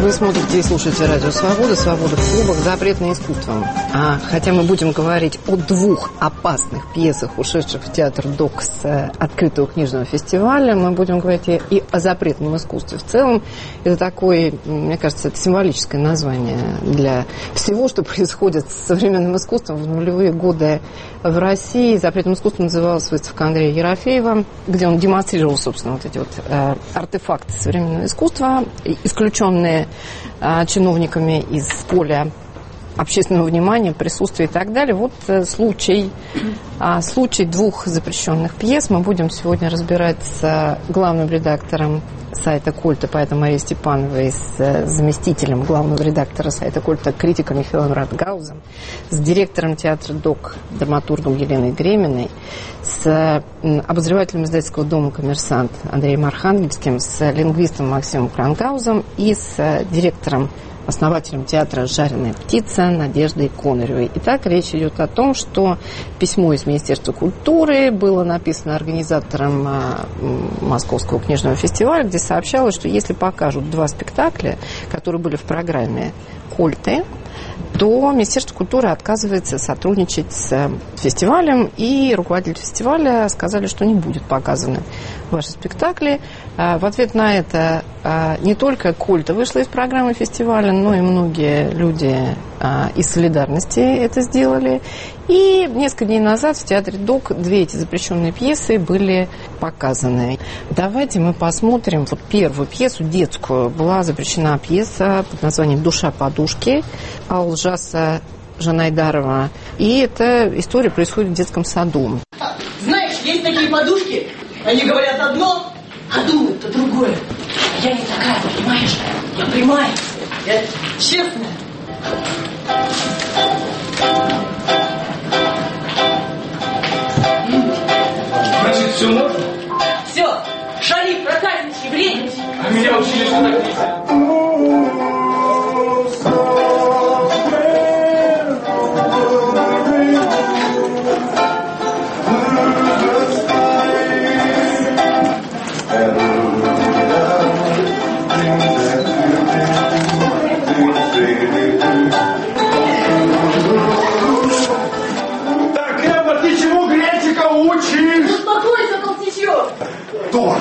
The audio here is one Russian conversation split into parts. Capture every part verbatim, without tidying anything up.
Вы смотрите и слушаете радио «Свобода», «Свобода в клубах», «Запретное искусство». А, хотя мы будем говорить о двух опасных пьесах, ушедших в театр ДОК с открытого книжного фестиваля, мы будем говорить и, и о запретном искусстве в целом. Это такое, мне кажется, это символическое название для всего, что происходит с современным искусством в нулевые годы в России. Запретным искусством называлась выставка Андрея Ерофеева, где он демонстрировал, собственно, вот эти вот э, артефакты современного искусства, исключенные э, чиновниками из поля общественного внимания, присутствия и так далее. Вот э, случай, э, случай двух запрещенных пьес мы будем сегодня разбирать с э, главным редактором сайта «Культа» поэтом Марией Степановой, с э, заместителем главного редактора сайта «Культа», критиком Михаилом Радгаузом, с директором театра ДОК, драматургом Еленой Греминой, с э, обозревателем издательского дома «Коммерсант» Андреем Архангельским, с лингвистом Максимом Крангаузом и с э, директором, основателем театра «Жареная птица» Надеждой Коныревой. Итак, речь идет о том, что письмо из Министерства культуры было написано организатором а, Московского книжного фестиваля, где сообщалось, что если покажут два спектакля, которые были в программе «Культы», то Министерство культуры отказывается сотрудничать с фестивалем, и руководитель фестиваля сказали, что не будет показаны ваши спектакли. В ответ на это не только «Культа» вышла из программы фестиваля, но и многие люди из солидарности это сделали. И несколько дней назад в театре ДОК две эти запрещенные пьесы были показаны. Давайте мы посмотрим вот первую пьесу, детскую. Была запрещена пьеса под названием «Душа подушки» Алжаса Жанайдарова. И эта история происходит в детском саду. Знаешь, есть такие подушки, они говорят одно, а думают-то другое. Я не такая, понимаешь? Я прямая, я честная. Значит, все можно? Все, шали, проказничай, вредничай. А меня учили, что так нельзя. Торт!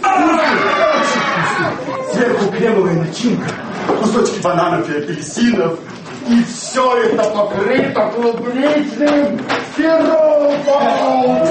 Сверху кремовая начинка, кусочки бананов и апельсинов. И все это покрыто клубничным сиропом.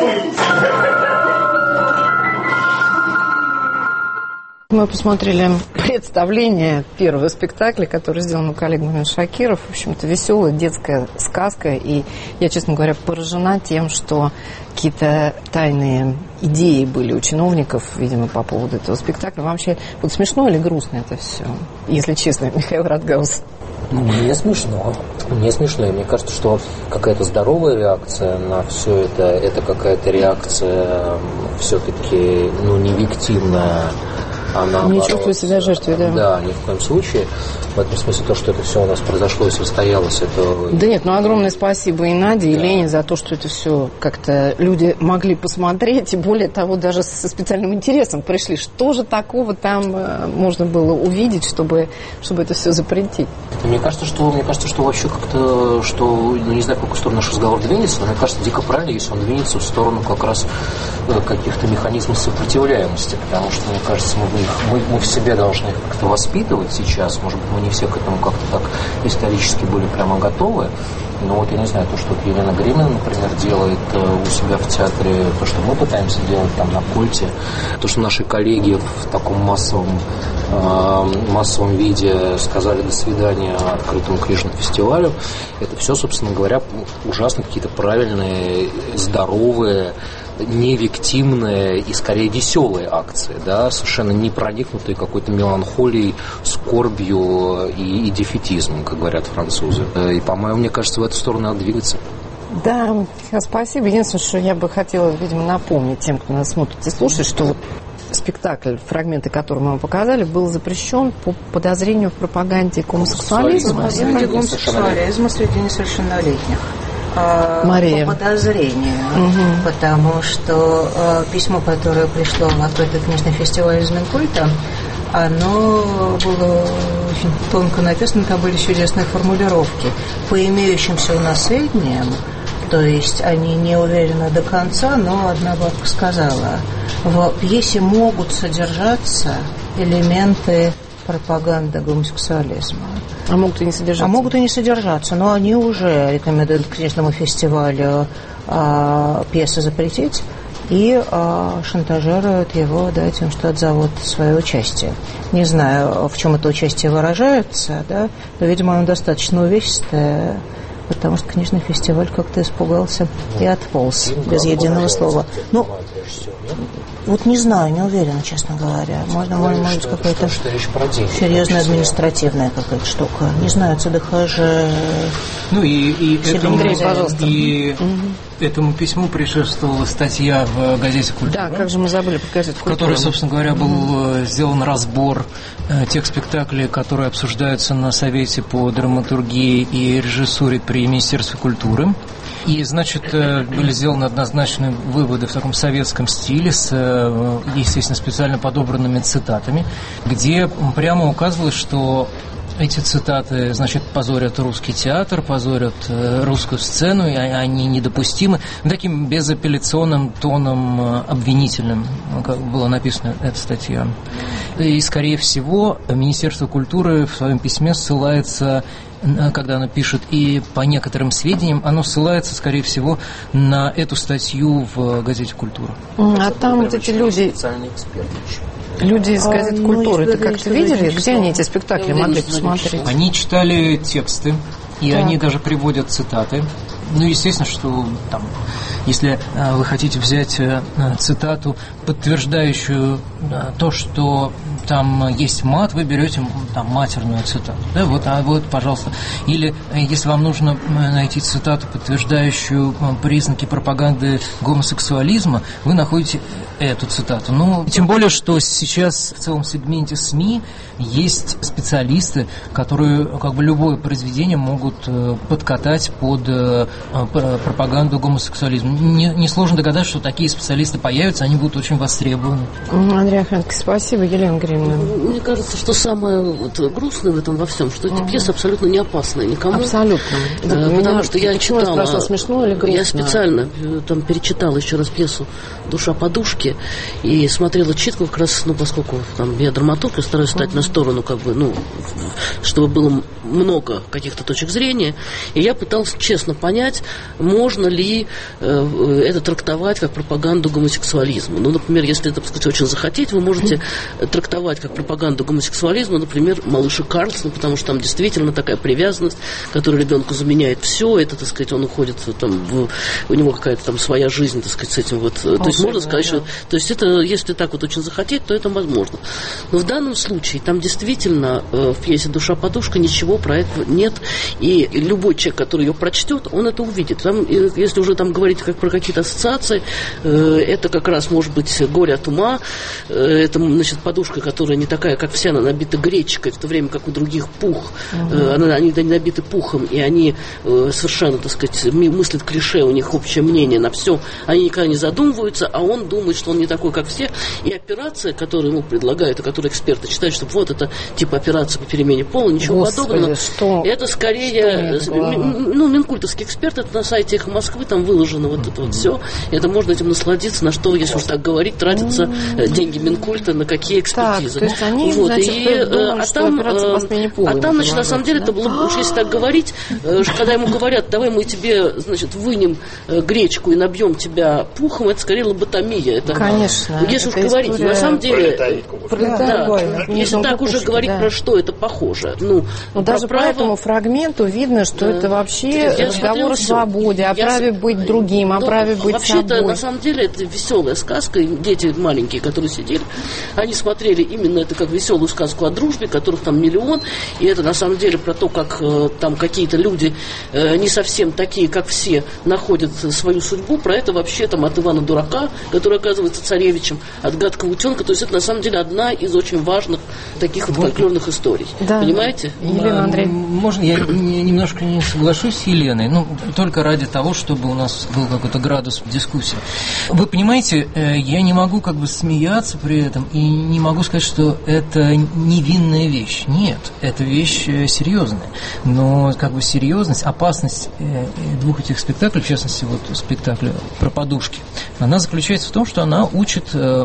Мы посмотрели представление первого спектакля, который сделал мой коллега Мурин Шакиров. В общем-то, веселая детская сказка. И я, честно говоря, поражена тем, что какие-то тайные идеи были у чиновников, видимо, по поводу этого спектакля. Вообще, вот смешно или грустно это все? Если честно, Михаил Радгаус. Ну, мне смешно. Мне смешно. И мне кажется, что какая-то здоровая реакция на все это, это какая-то реакция все-таки, ну, не виктимная. Она, не чувствую себя жертвой, да. Да, ни в коем случае. В этом смысле то, что это все у нас произошло и состоялось, это... Да нет, ну огромное спасибо и Наде, да. и Лене за то, что это все как-то люди могли посмотреть, и более того, даже со специальным интересом пришли. Что же такого там можно было увидеть, чтобы, чтобы это все запретить? Мне кажется, что, мне кажется, что вообще как-то, что, ну не знаю, в какую сторону наш разговор двинется, но мне кажется, дико правильно, если он двинется в сторону как раз каких-то механизмов сопротивляемости, потому что, мне кажется, мы Мы, мы в себе должны их как-то воспитывать сейчас. Может быть, мы не все к этому как-то так исторически были прямо готовы. Но вот я не знаю, то, что вот Елена Гремина, например, делает у себя в театре, то, что мы пытаемся делать там на Культе, то, что наши коллеги в таком массовом, э, массовом виде сказали «до свидания» открытому книжному фестивалю, это все, собственно говоря, ужасно какие-то правильные, здоровые, невиктимные и скорее веселые акции, да, совершенно не проникнутые какой-то меланхолией, скорбью и, и дефетизмом, как говорят французы. И, по-моему, мне кажется, в эту сторону надо двигаться. Да, спасибо. Единственное, что я бы хотела, видимо, напомнить тем, кто нас смотрит и слушает, что вот спектакль, фрагменты которого мы вам показали, был запрещен по подозрению в пропаганде гомосексуализма. Среди гомосексуализма среди несовершеннолетних. Мария. По подозрению, угу. потому что э, письмо, которое пришло в открытый книжный фестиваль из Минкульта, оно было очень тонко написано, там были чудесные формулировки. По имеющимся у нас сведениям, то есть они не уверены до конца, но одна бабка сказала, в пьесе могут содержаться элементы пропаганды гомосексуализма. А могут и не содержаться. А могут и не содержаться, но они уже рекомендуют к книжному фестивалю а, пьесы запретить и а, шантажируют его, да, тем, что отзовут свое участие. Не знаю, в чем это участие выражается, да, но, видимо, оно достаточно увесистое, потому что книжный фестиваль как-то испугался и отполз без единого слова. Ну, вот не знаю, не уверена, честно говоря. Можно, может, может какая-то серьезная административная какая-то штука. Не знаю, ЦДХ же... Ну и, и, этому, Андрей, пожалуйста. и угу. этому письму предшествовала статья в газете «Культура». Да, как же мы забыли про газету «Культура». В которой, собственно говоря, был угу. сделан разбор тех спектаклей, которые обсуждаются на Совете по драматургии и режиссуре при Министерстве культуры. И, значит, были сделаны однозначные выводы в таком советском стиле с, естественно, специально подобранными цитатами, где прямо указывалось, что эти цитаты, значит, позорят русский театр, позорят русскую сцену, и они недопустимы. Таким безапелляционным тоном обвинительным, как была написана эта статья. И, скорее всего, Министерство культуры в своем письме ссылается, когда оно пишет, и по некоторым сведениям, оно ссылается, скорее всего, на эту статью в газете «Культура». А там вот эти люди... Люди из газет «Культуры», ты как-то видели, где они эти спектакли могли посмотреть? Они читали тексты, и так. они даже приводят цитаты. Ну, естественно, что там, если э, вы хотите взять э, цитату, подтверждающую э, то, что там есть мат, вы берете там матерную цитату. Да, вот, а вот, пожалуйста. Или э, если вам нужно найти цитату, подтверждающую э, признаки пропаганды гомосексуализма, вы находите эту цитату. Ну, тем более, что сейчас в целом сегменте СМИ есть специалисты, которые как бы любое произведение могут э, подкатать под э, пропаганду гомосексуализма. Несложно не догадаться, что такие специалисты появятся, они будут очень востребованы. Андрей Охренко, спасибо. Елена Григорьевна. Мне кажется, что самое вот грустное в этом во всем, что эти uh-huh. пьесы абсолютно не опасны никому. Абсолютно. А, потому меня, что я читала... Я спросила, смешно или грустно? Я специально там перечитала еще раз пьесу «Душа подушки» и смотрела читку как раз, ну, поскольку там я драматург, я стараюсь стать uh-huh. на сторону, как бы, ну, чтобы было много каких-то точек зрения, и я пыталась честно понять, можно ли э, это трактовать как пропаганду гомосексуализма. Ну, например, если это, так сказать, очень захотеть, вы можете трактовать как пропаганду гомосексуализма, например, «Малыша Карлсона», потому что там действительно такая привязанность, которая ребенку заменяет все, это, так сказать, он уходит там, в, у него какая-то там своя жизнь, так сказать, с этим вот. То есть можно сказать, что, то есть это, если так вот очень захотеть, то это возможно. Но в данном случае там действительно э, в пьесе «Душа подушка» ничего про это нет, и любой человек, который ее прочтет, он это увидит. Там, если уже там говорить как про какие-то ассоциации, э, это как раз может быть «Горе от ума», э, это, значит, подушка, которая не такая, как вся, она набита гречкой, в то время как у других пух, э, она, они набиты пухом, и они э, совершенно, так сказать, мыслят клише, у них общее мнение на все, они никогда не задумываются, а он думает, что он не такой, как все, и операция, которую ему предлагают, и которую эксперты считают, что вот это типа операция по перемене пола, ничего Господи, подобного, что? это скорее, что ну, минкультовский эксперт, это на сайте «Эхо Москвы», там выложено вот это вот все. Это можно этим насладиться, на что, если уж так говорить, тратятся mm-hmm. деньги Минкульта, на какие экспертизы. Так, то есть они, вот, значит, и, думают, а там, а там, значит, на самом деле, да? это было, уж если так говорить, когда ему говорят, давай мы тебе, значит, вынем гречку и набьем тебя пухом, это скорее лоботомия. Это, конечно. Если уж говорить, на самом деле, да, если так уже говорить, да. про что это похоже. Ну, Но даже право... по этому фрагменту видно, что да. это вообще я разговор о свободе, о праве быть другим, о праве быть вообще-то, собой. на самом деле, это веселая сказка. Дети маленькие, которые сидели, они смотрели именно это как веселую сказку о дружбе, которых там миллион. И это, на самом деле, про то, как э, там какие-то люди э, не совсем такие, как все, находят свою судьбу. Про это вообще там от Ивана Дурака, который оказывается царевичем, от гадкого утенка. То есть это, на самом деле, одна из очень важных таких вот фольклорных историй. Да. Понимаете? Елена Андрей? Можно я немножко не соглашусь с Еленой, ну, только ради того, чтобы у нас был какой-то градус дискуссии. Вы понимаете, я не могу как бы смеяться при этом и не могу сказать, что это невинная вещь. Нет, это вещь серьезная. Но как бы серьезность, опасность двух этих спектаклей, в частности, вот спектакля про подушки, она заключается в том, что она учит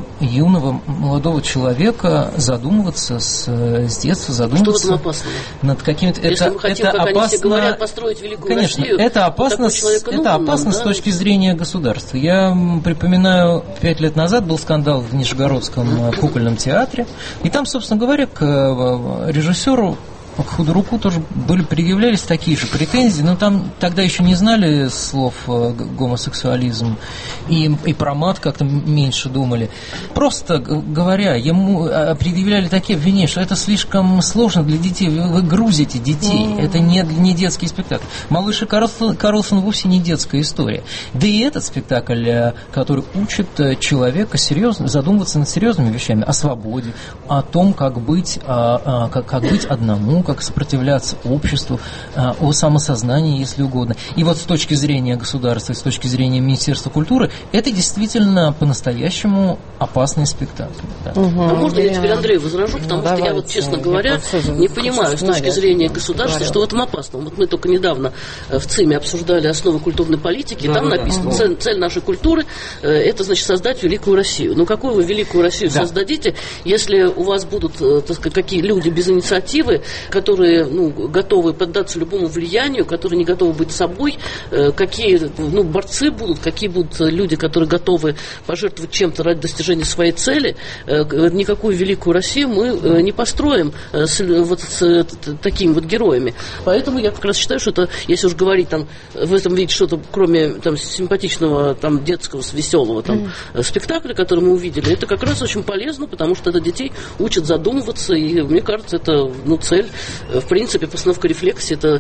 юного молодого человека задумываться с, с детства, задумываться что в этом опасного? Над какими-то... Если это, мы хотим, это как опасно... они все говорят, построить великую Конечно, Россию, это опасно, это опасно нам, с да? точки зрения государства. Я припоминаю, пять лет назад был скандал в Нижегородском кукольном театре, и там, собственно говоря, к режиссеру к худруку тоже были, предъявлялись такие же претензии, но там тогда еще не знали слов гомосексуализм и, и про мат как-то меньше думали. Просто говоря, ему предъявляли такие обвинения, что это слишком сложно для детей, вы, вы грузите детей, mm. это не, не детский спектакль. «Малыш и Карлсон», Карлсон вовсе не детская история. Да и этот спектакль, который учит человека серьезно, задумываться над серьезными вещами, о свободе, о том, как быть, о, о, как, как быть одному, как сопротивляться обществу, о самосознании, если угодно. И вот с точки зрения государства, с точки зрения Министерства культуры, это действительно по-настоящему опасный спектакль. Да. Угу, а можно я теперь Андрею возражу, потому ну, что давайте, я вот, честно говоря, не понимаю с точки зрения государства, говорю. Что в этом опасно. Вот мы только недавно в ЦИМе обсуждали основы культурной политики, да, там да, написано, угу. цель, цель нашей культуры – это, значит, создать великую Россию. Ну, какую вы великую Россию да. создадите, если у вас будут, так сказать, какие люди без инициативы, которые ну, готовы поддаться любому влиянию, которые не готовы быть собой, какие ну, борцы будут, какие будут люди, которые готовы пожертвовать чем-то ради достижения своей цели, никакую великую Россию мы не построим с, вот, с такими вот героями. Поэтому я как раз считаю, что это, если уж говорить там, в этом виде что-то, кроме там, симпатичного там, детского, веселого там, mm. спектакля, который мы увидели, это как раз очень полезно, потому что это детей учат задумываться, и мне кажется, это ну, цель. В принципе, постановка рефлексии – это,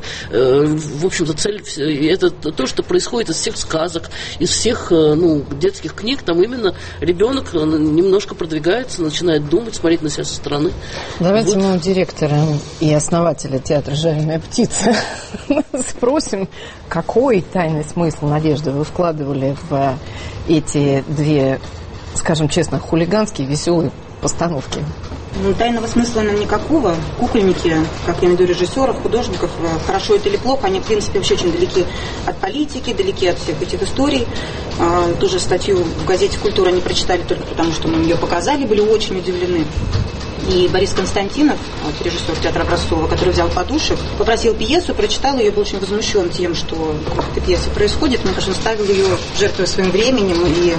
в общем-то, цель, это то, что происходит из всех сказок, из всех ну, детских книг. Там именно ребенок немножко продвигается, начинает думать, смотреть на себя со стороны. Давайте вот. мы у директора и основателя театра «Жареная птица» спросим, какой тайный смысл, Надежда, вы вкладывали в эти две, скажем честно, хулиганские, веселые постановки? Ну, тайного смысла нам никакого. Кукольники, как я имею в виду режиссеров, художников, хорошо это или плохо, они, в принципе, вообще очень далеки от политики, далеки от всех этих историй. А, ту же статью в газете «Культура» они прочитали только потому, что мы ее показали, были очень удивлены. И Борис Константинов, вот, режиссер театра Образцова, который взял подушек, попросил пьесу, прочитал ее, был очень возмущен тем, что в этой пьесе происходит. Мне кажется, он ставил ее, жертвуя своим временем и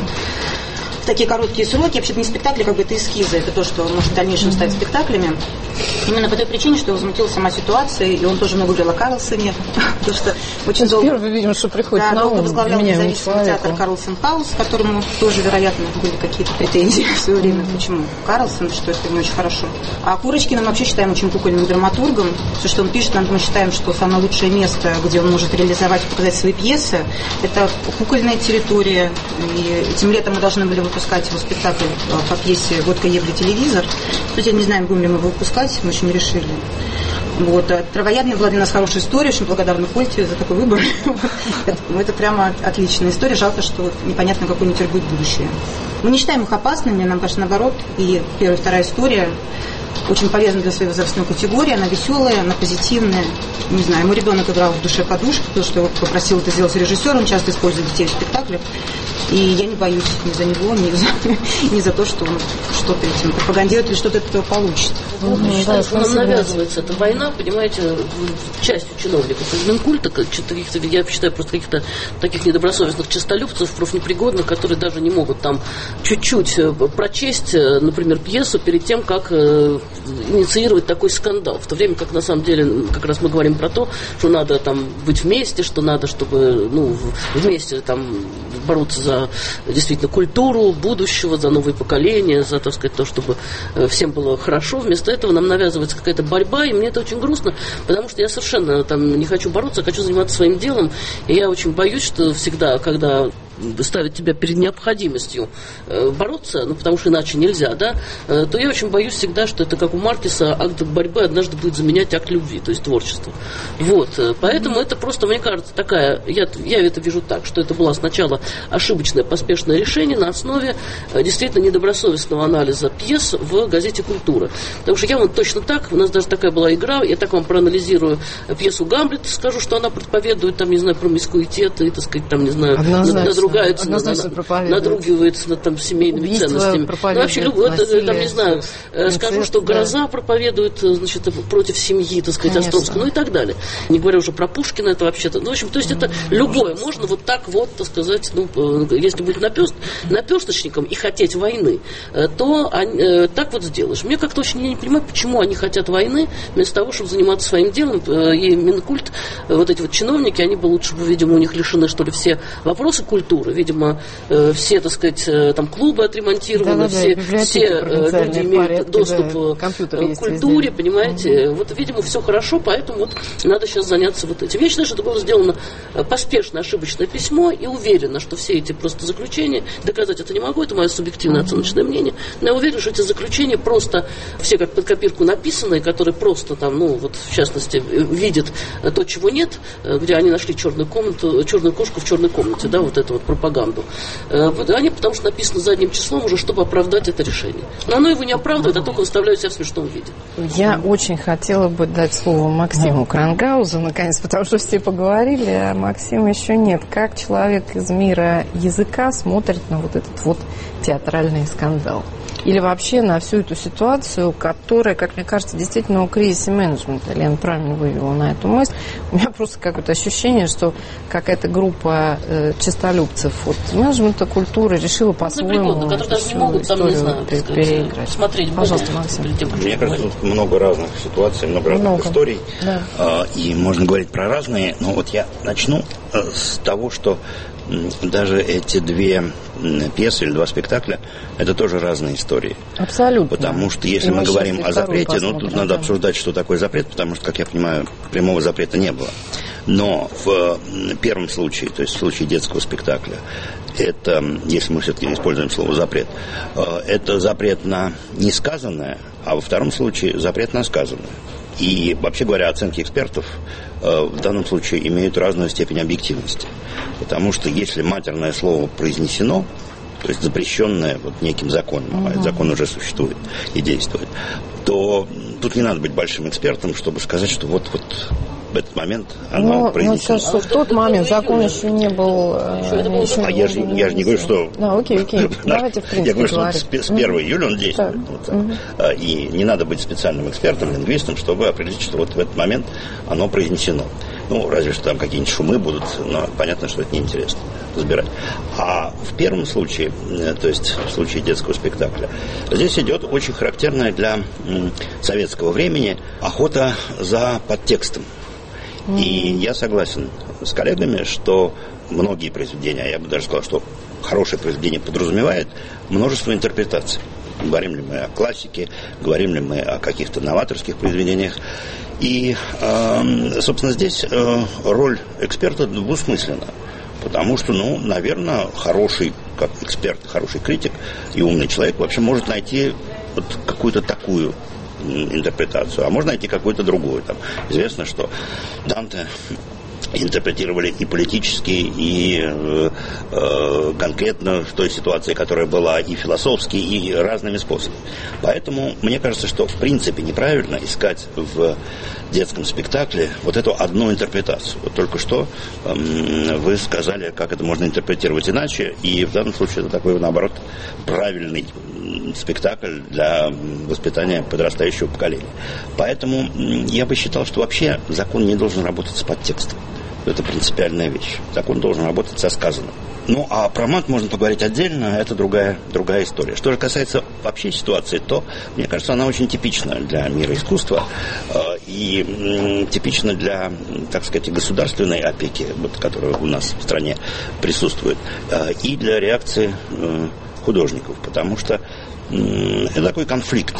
в такие короткие сроки. Вообще-то не спектакли, как бы это эскизы, это то, что может в дальнейшем стать спектаклями. Именно по той причине, что возмутила сама ситуация, и он тоже много говорил о Карлсоне, потому что очень долго... Первый, видимо, что приходит да, на ум. долго возглавлял независимый театр Карлсон Хаус, к которому тоже, вероятно, были какие-то претензии в свое время. Почему Карлсон, что это не очень хорошо. А Курочкина мы вообще считаем очень кукольным драматургом. Все, что он пишет, мы считаем, что самое лучшее место, где он может реализовать и показать свои пьесы, это кукольная территория. И этим летом мы должны были выпускать его спектакль по пьесе «Водка, Евро, телевизор». Кстати, я не знаю, будем ли мы его выпускать, мы еще не решили. Вот. Травоядная была для нас хорошая история, очень благодарна Кольте за такой выбор. это, это прямо отличная история, жалко, что непонятно, какое у них будет будущее. Мы не считаем их опасными, нам кажется, наоборот. И первая и вторая история очень полезна для своей возрастной категории, она веселая, она позитивная. Не знаю, мой ребенок играл в душе подушки, потому что я попросил это сделать режиссер, он часто использует детей в спектаклях. И я не боюсь ни за него, ни за, ни за то, что он что-то этим пропагандирует или что-то от этого получит. Ну, я считаю, что нам навязывается эта война, понимаете, частью чиновников из Минкульта, каких-то, я считаю, просто каких-то таких недобросовестных честолюбцев, профнепригодных, которые даже не могут там чуть-чуть прочесть, например, пьесу перед тем, как инициировать такой скандал. В то время как, на самом деле, как раз мы говорим про то, что надо там быть вместе, что надо, чтобы ну, вместе там бороться за действительно культуру будущего, за новые поколения, за, так сказать, то, чтобы всем было хорошо. Вместо этого нам навязывается какая-то борьба, и мне это очень грустно, потому что я совершенно там не хочу бороться, хочу заниматься своим делом, и я очень боюсь, что всегда, когда ставит тебя перед необходимостью э, бороться, ну, потому что иначе нельзя, да, э, то я очень боюсь всегда, что это, как у Маркеса, акт борьбы однажды будет заменять акт любви, то есть творчество. Вот, э, поэтому mm-hmm. это просто, мне кажется, такая, я, я это вижу так, что это было сначала ошибочное, поспешное решение на основе э, действительно недобросовестного анализа пьес в газете «Культура». Потому что я вот точно так, у нас даже такая была игра, я так вам проанализирую пьесу «Гамлет», скажу, что она проповедует, там, не знаю, промискуитет и, так сказать, там, не знаю, надругается, надругивается над там семейными убийство ценностями. Ну, вообще, любой, там, не знаю, инцест, скажу, что да. «Гроза» проповедует, значит, против семьи, так сказать, Островского, ну и так далее. Не говоря уже про Пушкина, это вообще-то, ну, в общем, то есть это mm-hmm. любое, можно вот так вот, так сказать, ну, если быть наперст, наперсточником и хотеть войны, то они, так вот сделаешь. Мне как-то очень, я не понимаю, почему они хотят войны, вместо того, чтобы заниматься своим делом, и Минкульт, вот эти вот чиновники, они бы лучше, видимо, у них лишены, что ли, все вопросы культуры, видимо, все, так сказать, там клубы отремонтированы, да, все, да, все люди имеют порядке, доступ да, к культуре, везде. Понимаете, угу. вот, видимо, все хорошо, поэтому вот надо сейчас заняться вот этим. Я считаю, что это было сделано поспешно, ошибочное письмо, и уверена, что все эти просто заключения, доказать это не могу, это мое субъективное угу. оценочное мнение, но я уверена, что эти заключения просто, все как под копирку написанные, которые просто там, ну, вот, в частности, видят то, чего нет, где они нашли черную комнату, черную кошку в черной комнате, да, вот эту вот пропаганду. Они потому что написано задним числом уже, чтобы оправдать это решение. Но оно его не оправдывает, а только выставляют себя в смешном виде. Я очень хотела бы дать слово Максиму Крангаузу, наконец, потому что все поговорили, а Максима еще нет. Как человек из мира языка смотрит на вот этот вот театральный скандал? Или вообще на всю эту ситуацию, которая, как мне кажется, действительно у кризиса менеджмента. Лена правильно вывела на эту мысль. У меня просто какое-то ощущение, что какая-то группа э, честолюбцев от менеджмента культуры решила по-своему которые даже не могут там, не знаю, переиграть. Смотреть. Пожалуйста, Максим. Мне кажется, тут много разных ситуаций, много, много. разных историй. Да. Э, и можно говорить про разные. Но вот я начну э, с того, что даже эти две пьесы или два спектакля – это тоже разные истории. Абсолютно. Потому что если и мы говорим о запрете, ну, тут надо обсуждать, что такое запрет, потому что, как я понимаю, прямого запрета не было. Но в первом случае, то есть в случае детского спектакля, это, если мы все-таки используем слово «запрет», это запрет на несказанное, а во втором случае запрет на сказанное. И, вообще говоря, оценки экспертов э, в данном случае имеют разную степень объективности. Потому что если матерное слово произнесено, то есть запрещенное вот неким законом, uh-huh. а закон уже существует и действует, то тут не надо быть большим экспертом, чтобы сказать, что вот, вот в этот момент оно ну, произнесено. Ну, в тот момент закон еще не был... Еще еще а не я, был, же, не я же не говорю, что... Да, окей, окей. Давайте, в принципе, я говорю, говорить. что с первого июля он действует. Вот, uh-huh. И не надо быть специальным экспертом, лингвистом, чтобы определить, что вот в этот момент оно произнесено. Ну, разве что там какие-нибудь шумы будут, но понятно, что это неинтересно разбирать. А в первом случае, то есть в случае детского спектакля, здесь идет очень характерная для советского времени охота за подтекстом. Mm-hmm. И я согласен с коллегами, что многие произведения, я бы даже сказал, что хорошее произведение подразумевает множество интерпретаций. Говорим ли мы о классике, говорим ли мы о каких-то новаторских произведениях. И, э, собственно, здесь э, роль эксперта двусмысленна. Потому что, ну, наверное, хороший, как эксперт, хороший критик и умный человек вообще может найти вот какую-то такую интерпретацию, а можно найти какую-то другую. Там известно, что Данте интерпретировали и политически, и э, э, конкретно в той ситуации, которая была, и философски, и разными способами. Поэтому мне кажется, что в принципе неправильно искать в детском спектакле вот эту одну интерпретацию. Вот только что э, вы сказали, как это можно интерпретировать иначе, и в данном случае это такой, наоборот, правильный спектакль для воспитания подрастающего поколения. Поэтому я бы считал, что вообще закон не должен работать с подтекстом. Это принципиальная вещь. Закон должен работать со сказанным. Ну, а про мат можно поговорить отдельно, это другая, другая история. Что же касается вообще ситуации, то, мне кажется, она очень типична для мира искусства э, и э, типична для, так сказать, государственной опеки, вот, которая у нас в стране присутствует, э, и для реакции э, художников, потому что э, это такой конфликт,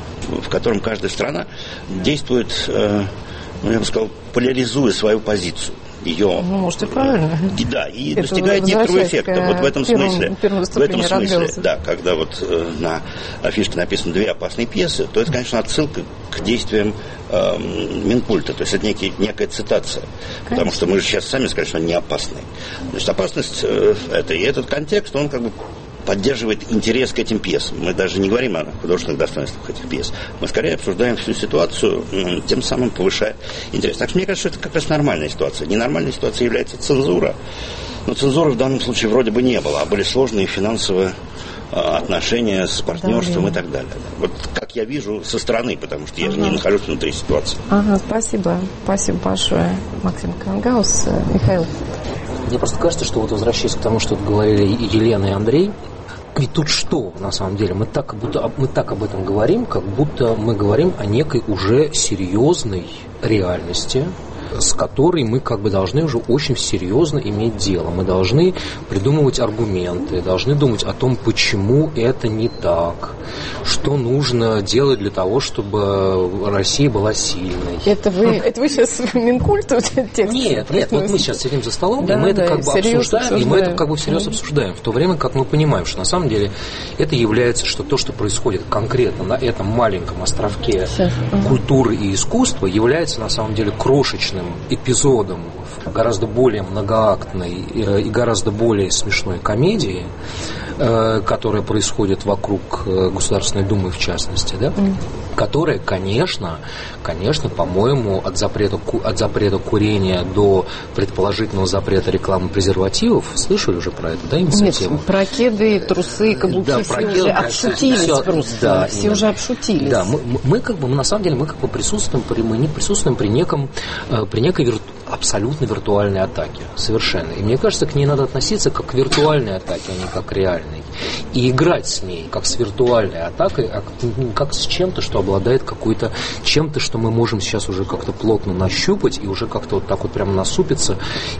в котором каждая страна действует, э, ну, я бы сказал, поляризуя свою позицию. ее... Ну, может, и правильно. И, да, и это достигает некоторого эффекта. Вот в этом первым, смысле, в этом смысле, да, когда вот э, на афишке написано «две опасные пьесы», то это, конечно, отсылка к действиям э, Минкульта, то есть это некий, некая цитация. Конечно. Потому что мы же сейчас сами скажем, что они не опасные. Значит, опасность э, это, и этот контекст, он как бы поддерживает интерес к этим пьесам. Мы даже не говорим о художественных достоинствах этих пьес. Мы скорее обсуждаем всю ситуацию, тем самым повышая интерес. Так что мне кажется, что это как раз нормальная ситуация. Ненормальной ситуацией является цензура. Но цензуры в данном случае вроде бы не было, а были сложные финансовые отношения с партнерством, да, и так далее. Вот как я вижу со стороны, потому что я ага. же не нахожусь внутри ситуации. Ага, спасибо. Спасибо большое, Максим Крангаус. Михаил. Мне просто кажется, что вот возвращаясь к тому, что говорили Елена и Андрей, и тут что, на самом деле, мы так, будто, мы так об этом говорим, как будто мы говорим о некой уже серьезной реальности, с которой мы как бы должны уже очень серьезно иметь дело. Мы должны придумывать аргументы, должны думать о том, почему это не так, что нужно делать для того, чтобы Россия была сильной. Это вы, это вы сейчас в Минкульту текст? Нет, нет, вот мы сейчас сидим за столом, да, и мы да, это как бы обсуждаем, обсуждаем, и мы это как бы всерьез mm-hmm. обсуждаем, в то время как мы понимаем, что на самом деле это является, что то, что происходит конкретно на этом маленьком островке mm-hmm. культуры и искусства, является на самом деле крошечным эпизодом в гораздо более многоактной и гораздо более смешной комедии, которая происходит вокруг Государственной Думы в частности, да, mm. которая, конечно, конечно, по-моему, от запрета, от запрета курения до предположительного запрета рекламы презервативов, слышали уже про это, да, инициативу? Нет, про кеды, трусы, каблуки, да, все уже обшутились все, просто, да, все именно. уже обшутились. Да, мы, мы как бы, мы на самом деле, мы как бы присутствуем, мы не присутствуем при неком, при некой вирту, абсолютно виртуальной атаке, совершенно. И мне кажется, к ней надо относиться как к виртуальной атаке, а не как к реальной. И играть с ней, как с виртуальной атакой, а как с чем-то, что обладает какой-то, чем-то, что мы можем сейчас уже как-то плотно нащупать и уже как-то вот так вот прямо насупиться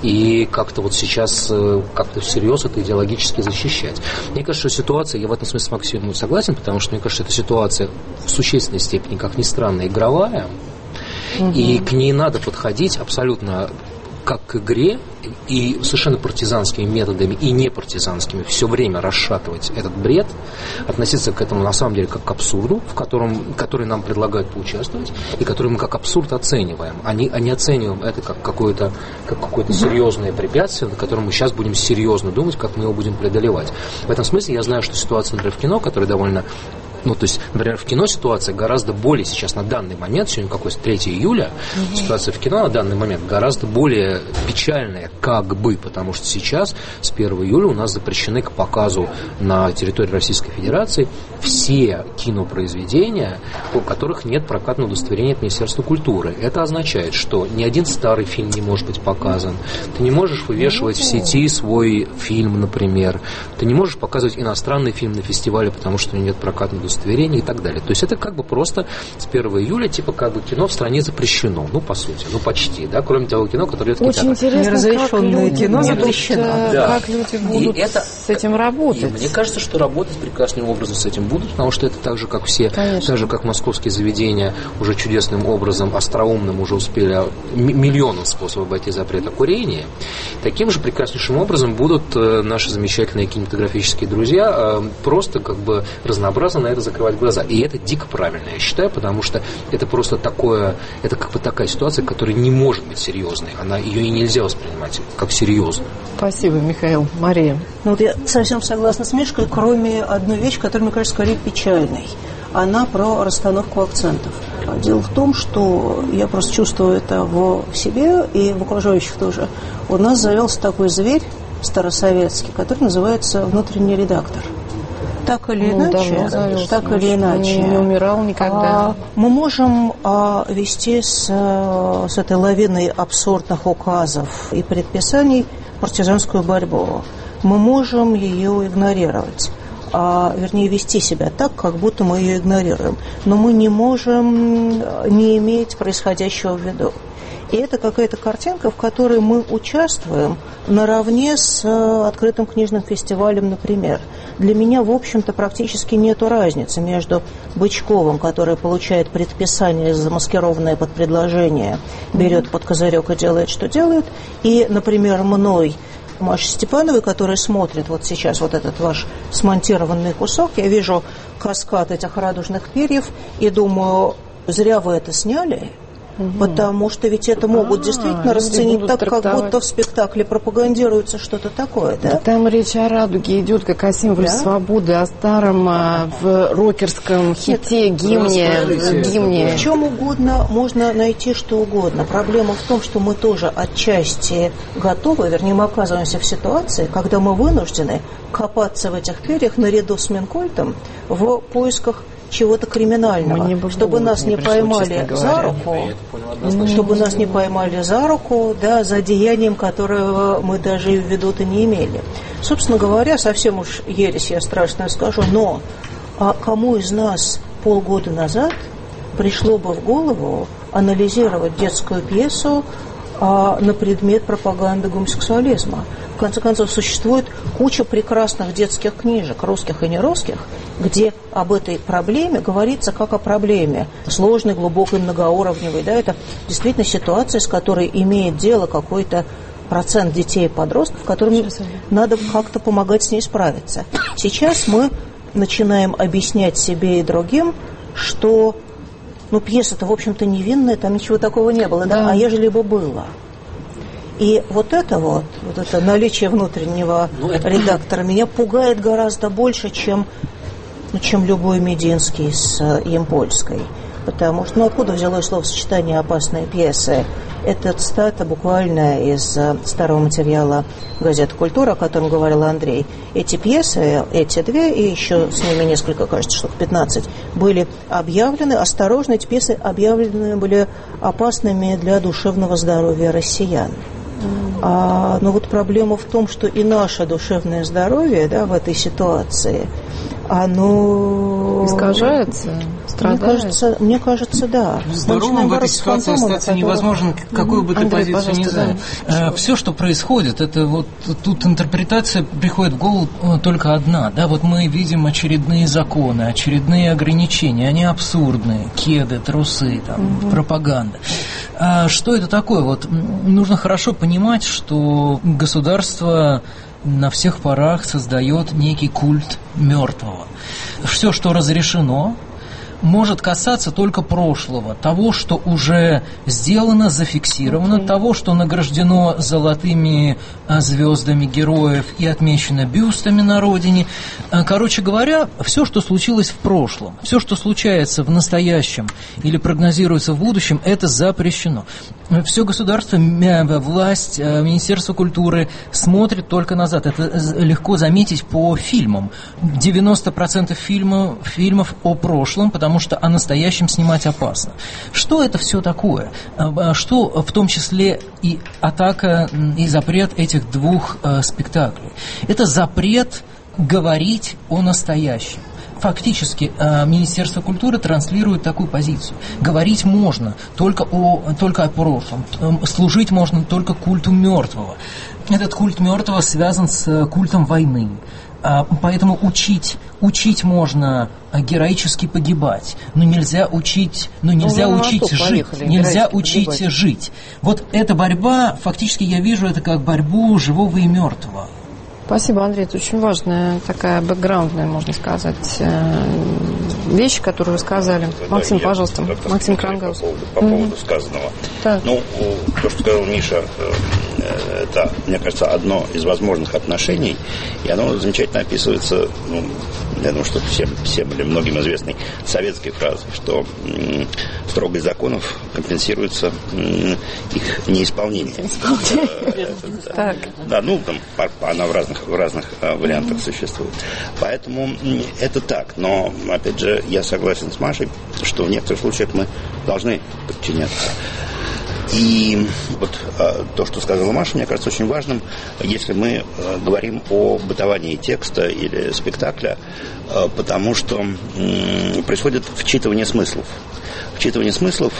и как-то вот сейчас как-то всерьез это идеологически защищать. Мне кажется, что ситуация, я в этом смысле с Максимом согласен, потому что мне кажется, эта ситуация в существенной степени, как ни странно, игровая, угу. и к ней надо подходить абсолютно как к игре и совершенно партизанскими методами и не партизанскими все время расшатывать этот бред, относиться к этому на самом деле как к абсурду, в котором, который нам предлагают поучаствовать и который мы как абсурд оцениваем, а не, а не оцениваем это как какое-то, как какое-то серьезное препятствие, на котором мы сейчас будем серьезно думать, как мы его будем преодолевать. В этом смысле я знаю, что ситуация, например, в кино, которая довольно... Ну, то есть, например, в кино ситуация гораздо более сейчас на данный момент, сегодня какое-то третьего июля, mm-hmm. ситуация в кино на данный момент гораздо более печальная, как бы, потому что сейчас с первого июля у нас запрещены к показу на территории Российской Федерации все кинопроизведения, у которых нет прокатного удостоверения от Министерства культуры. Это означает, что ни один старый фильм не может быть показан, ты не можешь вывешивать mm-hmm. в сети свой фильм, например, ты не можешь показывать иностранный фильм на фестивале, потому что у него нет прокатного удостоверения и так далее. То есть это как бы просто с первого июля типа как бы кино в стране запрещено. Ну, по сути, ну почти, да, кроме того кино, которое идет в Очень интересно, неразрешенное как кино люди запрещено. Будут, да. Как люди будут это, с этим работать. И мне кажется, что работать прекрасным образом с этим будут, потому что это так же, как все, Конечно. так же, как московские заведения уже чудесным образом, остроумным уже успели миллионом способов обойти запрет о курении. Таким же прекраснейшим образом будут наши замечательные кинематографические друзья просто как бы разнообразно на это закрывать глаза. И это дико правильно, я считаю, потому что это просто такое, это как бы такая ситуация, которая не может быть серьезной. Она, ее и нельзя воспринимать как серьезную. Спасибо, Михаил. Мария. Ну, вот я совсем согласна с Мишкой, кроме одной вещи, которая, мне кажется, скорее печальной. Она про расстановку акцентов. Дело в том, что я просто чувствую это в себе и в окружающих тоже. У нас завелся такой зверь старосоветский, который называется внутренний редактор. Так или ну, иначе, завелся, так или иначе, не, не умирал никогда. А, мы можем а, вести с, с этой лавиной абсурдных указов и предписаний партизанскую борьбу. Мы можем ее игнорировать, а, вернее, вести себя так, как будто мы ее игнорируем. Но мы не можем не иметь происходящего в виду. И это какая-то картинка, в которой мы участвуем наравне с открытым книжным фестивалем, например. Для меня, в общем-то, практически нету разницы между Бычковым, который получает предписание, замаскированное под предложение, берет под козырек и делает, что делает, и, например, мной, Машей Степановой, которая смотрит вот сейчас вот этот ваш смонтированный кусок. Я вижу каскад этих радужных перьев и думаю, зря вы это сняли. Угу. Потому что ведь это могут а, действительно расценить так, трактовать. Как будто в спектакле пропагандируется что-то такое, да? Там речь о радуге идет как о символе да? свободы, о старом а, в рокерском хите, Нет, гимне, гимне. В чем угодно можно найти что угодно. Проблема в том, что мы тоже отчасти готовы, вернее, мы оказываемся в ситуации, когда мы вынуждены копаться в этих перьях наряду с Минкультом в поисках чего-то криминального, чтобы нас не поймали за руку, чтобы нас не поймали за руку, да, за деянием, которого мы даже в виду-то не имели. Собственно говоря, совсем уж ересь я страшно скажу, но а кому из нас полгода назад пришло бы в голову анализировать детскую пьесу а, на предмет пропаганды гомосексуализма? В конце концов, существует куча прекрасных детских книжек, русских и нерусских, где об этой проблеме говорится как о проблеме сложной, глубокой, многоуровневой. Да, это действительно ситуация, с которой имеет дело какой-то процент детей и подростков, которым надо как-то помогать с ней справиться. Сейчас мы начинаем объяснять себе и другим, что ну, пьеса-то, в общем-то, невинная, там ничего такого не было, да, да? А ежели бы было. И вот это вот, вот это наличие внутреннего ну, это... редактора меня пугает гораздо больше, чем, ну, чем любой Мединский с Ямпольской. Потому что, ну, откуда взялось словосочетание «опасные пьесы»? Это цитата буквально из старого материала газеты «Культура», о котором говорил Андрей. Эти пьесы, эти две, и еще с ними несколько, кажется, штук пятнадцать, были объявлены, осторожно, эти пьесы объявлены были опасными для душевного здоровья россиян. А, но вот проблема в том, что и наше душевное здоровье, да, в этой ситуации, оно искажается, страдает. Мне кажется, мне кажется, да. Здоровым в этой ситуации остаться невозможно, какую бы ты Андрей, позицию ни занял. Да. Все, что происходит, это вот тут интерпретация приходит в голову только одна. Да, вот мы видим очередные законы, очередные ограничения, они абсурдные, кеды, трусы, там, угу. пропаганда. А что это такое? Вот нужно хорошо понимать, что государство на всех парах создает некий культ мертвого. Все, что разрешено, может касаться только прошлого, того, что уже сделано, зафиксировано, okay. того, что награждено золотыми звездами героев и отмечено бюстами на родине. Короче говоря, все, что случилось в прошлом, все, что случается в настоящем или прогнозируется в будущем, это запрещено. Все государство, власть, Министерство культуры смотрит только назад. Это легко заметить по фильмам. девяносто процентов фильмов, фильмов о прошлом, потому что о настоящем снимать опасно. Что это все такое? Что в том числе и атака, и запрет этих двух э, спектаклей? Это запрет говорить о настоящем. Фактически э, Министерство культуры транслирует такую позицию. Говорить можно только о, только о прошлом. Служить можно только культу мертвого. Этот культ мертвого связан с культом войны. Поэтому учить, учить можно героически погибать, но нельзя учить, но нельзя ну, учить жить, нельзя учить погибать. жить. Вот эта борьба, фактически я вижу это как борьбу живого и мертвого. Спасибо, Андрей. Это очень важная такая бэкграундная, можно сказать, вещь, которую вы сказали. Да, Максим, да, пожалуйста. Максим Крангаус. По поводу, по поводу mm-hmm. сказанного. Так. Ну, то, что сказал Миша, это, мне кажется, одно из возможных отношений, и оно замечательно описывается, ну, я думаю, что всем, всем или многим известной советской фразой, что м, строгость законов компенсируется м, их неисполнением. Так. Да, ну, там, она в разных, в разных а, вариантах существует. Поэтому м, это так. Но, опять же, я согласен с Машей, что в некоторых случаях мы должны подчиняться. И вот а, то, что сказала Маша, мне кажется очень важным, если мы а, говорим о бытовании текста или спектакля, а, потому что м, происходит вчитывание смыслов. вчитывание смыслов,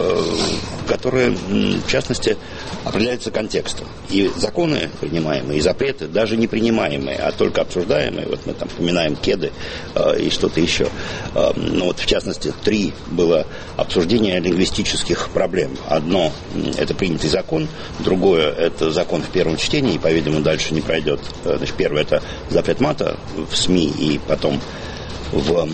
которые, в частности, определяются контекстом. И законы принимаемые, и запреты, даже не принимаемые, а только обсуждаемые, вот мы там вспоминаем кеды и что-то еще. Ну вот, в частности, три было обсуждение лингвистических проблем. Одно – это принятый закон, другое – это закон в первом чтении, и, по-видимому, дальше не пройдет. Значит, первое – это запрет мата в СМИ и потом в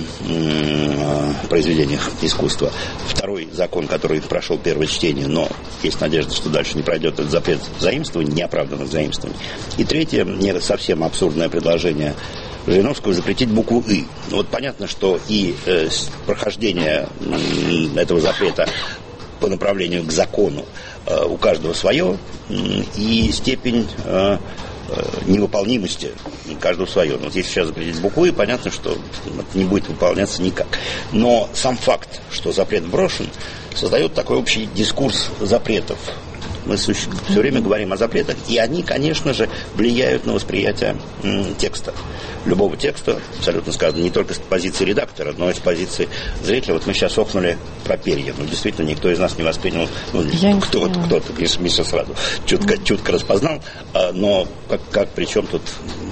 э, произведениях искусства. Второй закон, который прошел первое чтение, но есть надежда, что дальше не пройдет, это запрет заимствований, неоправданных заимствований. И третье, не совсем абсурдное предложение Жириновского запретить букву «и». Вот понятно, что и э, прохождение э, этого запрета по направлению к закону э, у каждого свое, э, и степень э, невыполнимости каждого свое. Вот если сейчас запретить букву «и», понятно, что это не будет выполняться никак. Но сам факт, что запрет брошен, создает такой общий дискурс запретов. Мы все время говорим о запретах, и они, конечно же, влияют на восприятие м, текста. Любого текста, абсолютно сказано, не только с позиции редактора, но и с позиции зрителя. Вот мы сейчас охнули про перья. Ну, действительно, никто из нас не воспринял. Ну, кто-то, кто-то, Миша сразу чутко, чутко распознал, но как, как при чем тут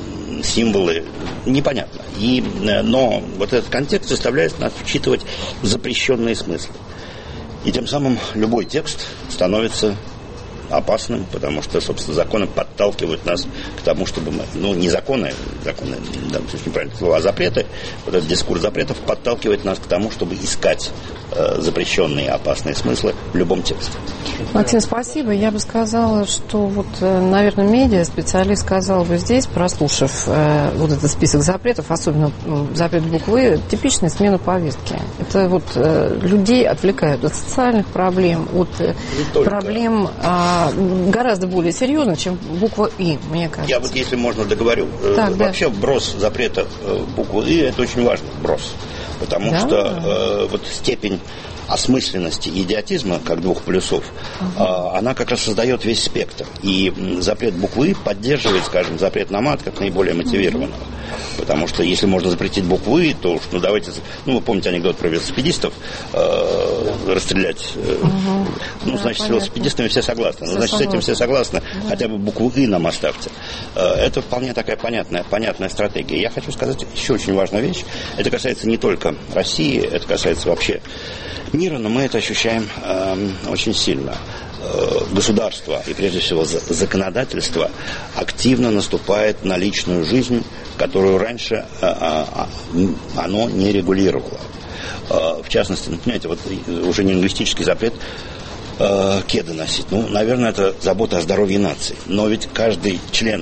символы, непонятно. И, но вот этот контекст заставляет нас учитывать запрещенные смыслы. И тем самым любой текст становится опасным, потому что, собственно, законы подталкивают нас к тому, чтобы мы, ну, не законы, законы, да, то есть неправильное слово, а запреты, вот этот дискурс запретов подталкивает нас к тому, чтобы искать э, запрещенные опасные смыслы в любом тексте. Максим, спасибо. Я бы сказала, что вот, наверное, медиа специалист сказал бы здесь, прослушав э, вот этот список запретов, особенно запрет буквы, типичная смена повестки. Это вот э, людей отвлекают от социальных проблем, от э, проблем э, гораздо более серьезно, чем буква «и», мне кажется. Я вот, если можно, договорю. Так, Вообще да. Вброс запрета буквы «и» – это очень важный вброс. Потому да? что э, вот степень осмысленности и идиотизма, как двух полюсов, uh-huh. э, она как раз создает весь спектр. И запрет буквы поддерживает, скажем, запрет на мат как наиболее мотивированного. Uh-huh. Потому что если можно запретить буквы, то уж, ну давайте, ну вы помните анекдот про велосипедистов, э, расстрелять, э, uh-huh. ну да, значит, понятно. С велосипедистами все согласны. Все ну, значит, согласны. С этим все согласны, uh-huh. хотя бы букву «и» нам оставьте. Э, это вполне такая понятная, понятная стратегия. Я хочу сказать еще очень важную вещь. Это касается не только России, это касается вообще мира, но мы это ощущаем э, очень сильно. Э, государство и, прежде всего, законодательство активно наступает на личную жизнь, которую раньше э, э, оно не регулировало. Э, в частности, ну, понимаете, вот уже не лингвистический запрет э, кеды носить. Ну, наверное, это забота о здоровье нации. Но ведь каждый член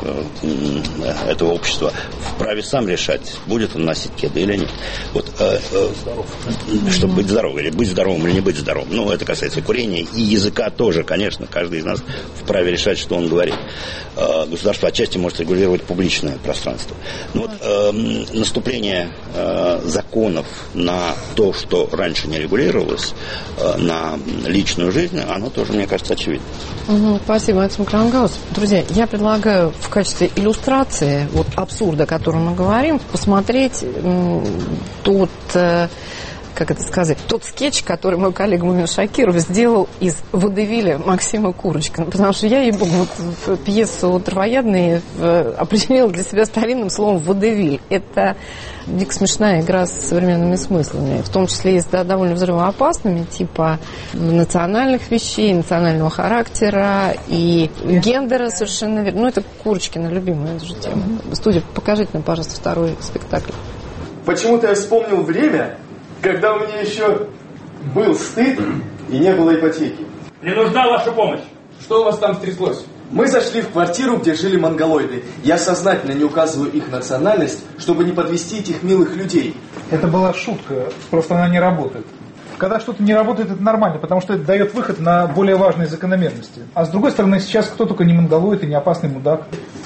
этого общества вправе сам решать, будет он носить кеды или нет. Вот, э, э, чтобы быть здоровым, или быть здоровым, или не быть здоровым. Ну, это касается и курения, и языка тоже, конечно. Каждый из нас вправе решать, что он говорит. Э, государство отчасти может регулировать публичное пространство. Но вот э, наступление э, законов на то, что раньше не регулировалось, э, на личную жизнь, оно тоже, мне кажется, очевидно. Угу, спасибо, Максим Крангаус. Друзья, я предлагаю в качестве иллюстрации вот абсурда, о котором мы говорим, посмотреть м, тот, э, как это сказать, тот скетч, который мой коллега Мумин Шакиров сделал из водевиля Максима Курочкина. Потому что я, ей-богу, вот, пьесу «Травоядный» определила для себя старинным словом «водевиль». Это дико смешная игра с современными смыслами, в том числе и с да, довольно взрывоопасными, типа национальных вещей, национального характера и гендера совершенно верно. Ну, это Курочкина любимая же тема. Студия, покажите нам, пожалуйста, второй спектакль. Почему-то я вспомнил время, когда у меня еще был стыд и не было ипотеки. Мне нужна ваша помощь. Что у вас там стряслось? Мы зашли в квартиру, где жили монголоиды. Я сознательно не указываю их национальность, чтобы не подвести этих милых людей. Это была шутка, просто она не работает. Когда что-то не работает, это нормально, потому что это дает выход на более важные закономерности. А с другой стороны, сейчас кто только не монголоид и не опасный мудак.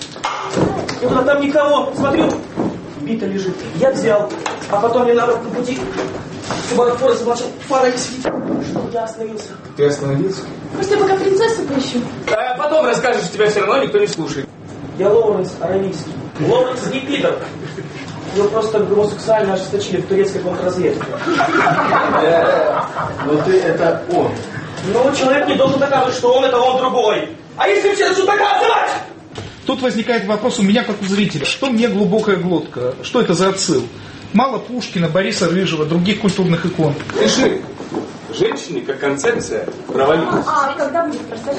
А там никого, смотрю, бита лежит. Я взял, а потом мне на обратном пути фара заблочил, фара не светит. Что я остановился. Ты остановился? Просто я пока принцессу поищу. А потом расскажешь, тебя все равно никто не слушает. Я Лоуренс Аравийский. Лоуренс не пидор. Его просто гомосексуально ожесточили в турецкой контрразведке. Но ты это он. Ну, человек не должен доказывать, что он это он другой. А если все начнут доказывать? Тут возникает вопрос у меня как у зрителя. Что мне глубокая глотка? Что это за отсыл? Мало Пушкина, Бориса Рыжего, других культурных икон. Пиши. Женщины как концепция провалились. А когда будет процесс?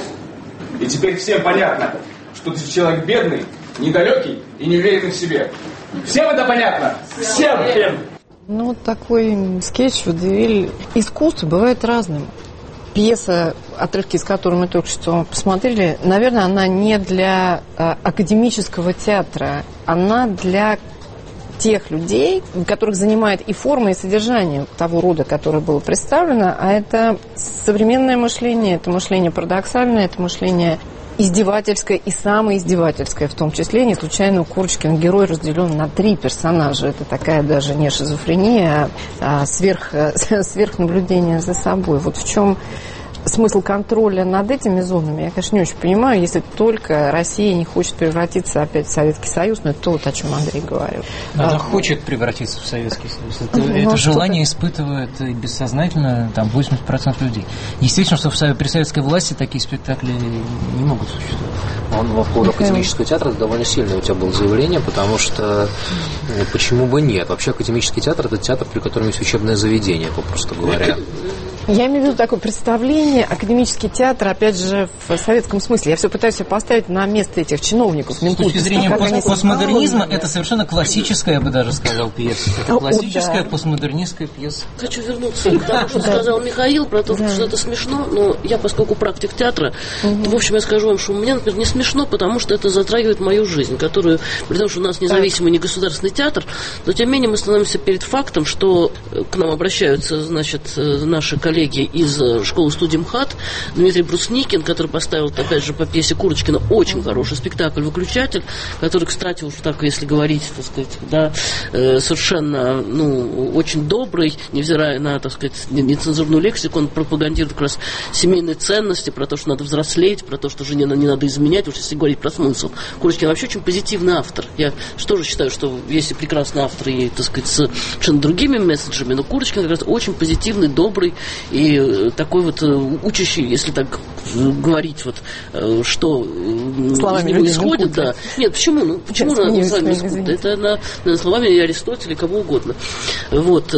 И теперь всем понятно, что ты человек бедный, недалекий и неуверенный в себе. Всем это понятно? Всем! Всем! Ну, такой скетч, водевиль. Искусство бывает разным. Пьеса, отрывки из которой мы только что посмотрели, наверное, она не для а, академического театра, она для тех людей, которых занимает и форма, и содержание того рода, которое было представлено, а это современное мышление, это мышление парадоксальное, это мышление издевательское и самое издевательское в том числе. Не случайно у Курочкина герой разделен на три персонажа. Это такая даже не шизофрения, а сверх, сверхнаблюдение за собой. Вот в чем смысл контроля над этими зонами, я, конечно, не очень понимаю, если только Россия не хочет превратиться опять в Советский Союз, но это то, вот, о чем Андрей говорил. Она а, хочет превратиться в Советский Союз. Это, ну, это желание испытывает бессознательно там, восемьдесят процентов людей. Естественно, что в, при советской власти такие спектакли не могут существовать. Он по поводу академического театра довольно сильное у тебя было заявление, потому что ну, почему бы нет? Вообще академический театр – это театр, при котором есть учебное заведение, попросту говоря. Я имею в виду такое представление, академический театр, опять же, в советском смысле. Я все пытаюсь себя поставить на место этих чиновников. С точки зрения пост- постмодернизма, это совершенно классическая, я бы даже сказал, пьеса. Это классическая постмодернистская пьеса. Хочу вернуться к тому, что сказал Михаил, про то, что это смешно, но я, поскольку практик театра, то, в общем, я скажу вам, что у меня, например, не смешно, потому что это затрагивает мою жизнь, которую, при том, что у нас независимый негосударственный театр, но, тем не менее, мы становимся перед фактом, что к нам обращаются, значит, наши коллеги из школы-студии МХАТ, Дмитрий Брусникин, который поставил, опять же, по пьесе Курочкина очень хороший спектакль «Выключатель», который, кстати, уж так, если говорить, так сказать, да, совершенно, ну, очень добрый, невзирая на, так сказать, нецензурную лексику, он пропагандирует как раз семейные ценности, про то, что надо взрослеть, про то, что жене не надо изменять, уж если говорить про смысл. Курочкин вообще очень позитивный автор. Я тоже считаю, что есть и прекрасные авторы, и, так сказать, с совершенно другими месседжами, но Курочкин как раз очень позитивный, добрый, и такой вот учащий, если так говорить, вот, что словами из него исходит, да. Нет, почему? Ну, почему на, на словами исходит? Это на, на словами и Аристотеля, кого угодно. Вот.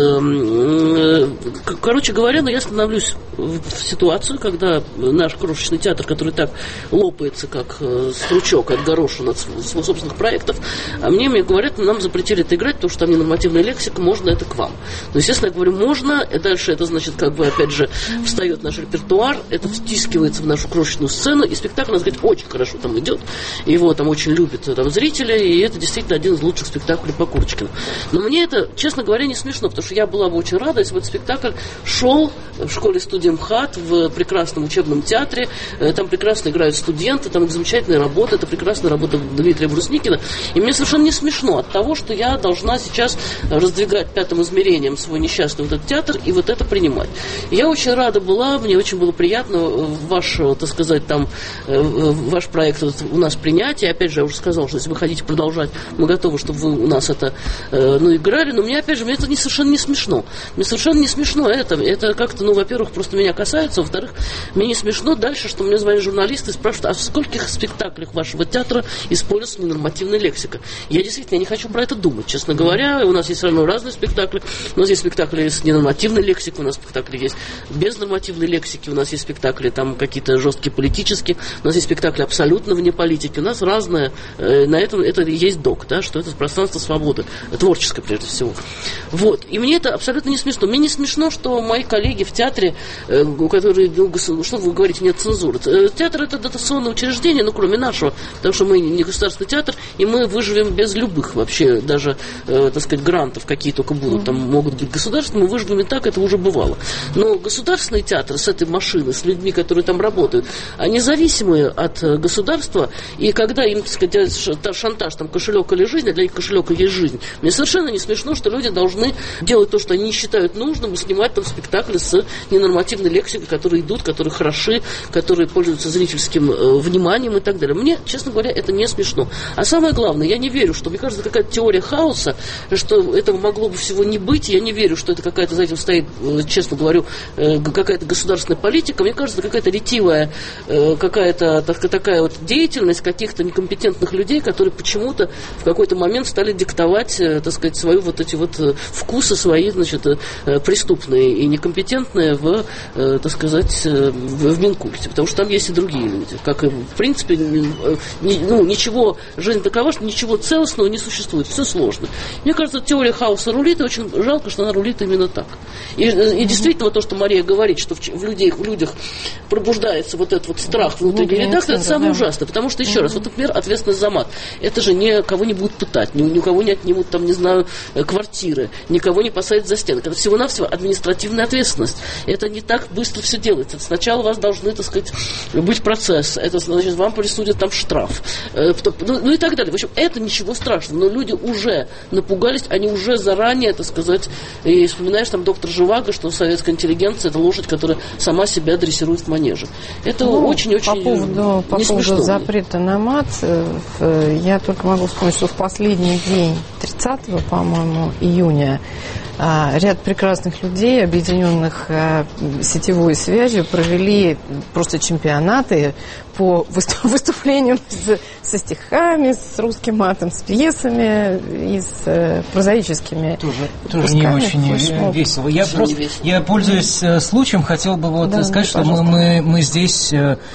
Короче говоря, ну, я становлюсь в ситуацию, когда наш крошечный театр, который так лопается, как стручок от горошины от своих собственных проектов, а мне, мне говорят, нам запретили это играть, потому что там ненормативная лексика, можно это к вам. Ну, естественно, я говорю, можно, и дальше это значит, как бы, опять же, встает наш репертуар, это втискивается в нашу крошечную сцену, и спектакль, надо сказать, очень хорошо там идет, его там очень любят там зрители, и это действительно один из лучших спектаклей по Курочкину. Но мне это, честно говоря, не смешно, потому что я была бы очень рада, если бы этот спектакль шел в школе-студии МХАТ, в прекрасном учебном театре, там прекрасно играют студенты, там замечательная работа, это прекрасная работа Дмитрия Брусникина, и мне совершенно не смешно от того, что я должна сейчас раздвигать пятым измерением свой несчастный вот этот театр и вот это принимать. Я очень рада была, мне очень было приятно ваш, так сказать, там, ваш проект у нас принять. И опять же, я уже сказала, что если вы хотите продолжать, мы готовы, чтобы вы у нас это, ну, играли. Но мне, опять же, мне это не, совершенно не смешно. Мне совершенно не смешно это. Это как-то, ну, во-первых, просто меня касается. Во-вторых, мне не смешно дальше, что мне звонят журналисты и спрашивают, а в скольких спектаклях вашего театра используется ненормативная лексика? Я действительно я не хочу про это думать, честно говоря. У нас есть равно разные спектакли. У нас есть спектакли с ненормативной лексикой, у нас спектакли есть без нормативной лексики, у нас есть спектакли там какие-то жесткие политические, у нас есть спектакли абсолютно вне политики, у нас разное, э, на этом это и есть док, да, что это пространство свободы, творческое прежде всего. Вот, и мне это абсолютно не смешно. Мне не смешно, что мои коллеги в театре, э, которые, ну, что вы говорите, нет цензуры. Театр это дотационное учреждение, ну, кроме нашего, потому что мы не государственный театр, и мы выживем без любых вообще, даже, э, так сказать, грантов, какие только будут, там могут быть государственные, мы выживем и так, это уже бывало. Но государственный театр с этой машиной, с людьми, которые там работают, а независимые от государства, и когда им, так сказать, шантаж, там, кошелек или жизнь, а для них кошелек и есть жизнь, мне совершенно не смешно, что люди должны делать то, что они не считают нужным, и снимать там спектакли с ненормативной лексикой, которые идут, которые хороши, которые пользуются зрительским э, вниманием и так далее. Мне, честно говоря, это не смешно. А самое главное, я не верю, что, мне кажется, какая-то теория хаоса, что этого могло бы всего не быть, я не верю, что это какая-то, за этим стоит, э, честно говорю, э, какая-то государственная политика. Мне кажется, какая-то ретивая, э, какая-то так, такая вот деятельность каких-то некомпетентных людей, которые почему-то в какой-то момент стали диктовать, э, так сказать, свои вот эти вот э, вкусы свои, значит, э, преступные и некомпетентные в, э, так сказать, э, в, в Минкульте, потому что там есть и другие люди, как и, в принципе, э, не, ну, ничего, жизнь такова, что ничего целостного не существует, все сложно. Мне кажется, теория хаоса рулит, и очень жалко, что она рулит именно так. И, и действительно, вот то, что Мария говорит, что в, в, людей, в людях пробуждается вот этот вот страх внутренней редакции, это самое да. ужасное, потому что, еще mm-hmm. раз, вот, например, ответственность за мат, это же никого не будут пытать, ни, ни у кого не отнимут, там, не знаю, квартиры, никого не посадят за стены. Это всего-навсего административная ответственность. Это не так быстро все делается. Сначала у вас должны, так сказать, быть процесс, это, значит, вам присудят там штраф, ну, ну и так далее. В общем, это ничего страшного, но люди уже напугались, они уже заранее, так сказать, и вспоминаешь там доктор Живаго, что советская интеллигенция — это лошадь, которая сама себя дрессирует в манеже. Это очень-очень ну, по поводу, по поводу запрета на мат, я только могу вспомнить, что в последний день тридцатого, по-моему, июня ряд прекрасных людей, объединенных сетевой связью, провели просто чемпионаты по выступлениям с, со стихами, с русским матом, с пьесами и с прозаическими тоже, тоже не очень флешмоб. Весело. Я, просто, весело. я пользуюсь случаем, хотел бы вот да, сказать, да, что мы, мы, мы здесь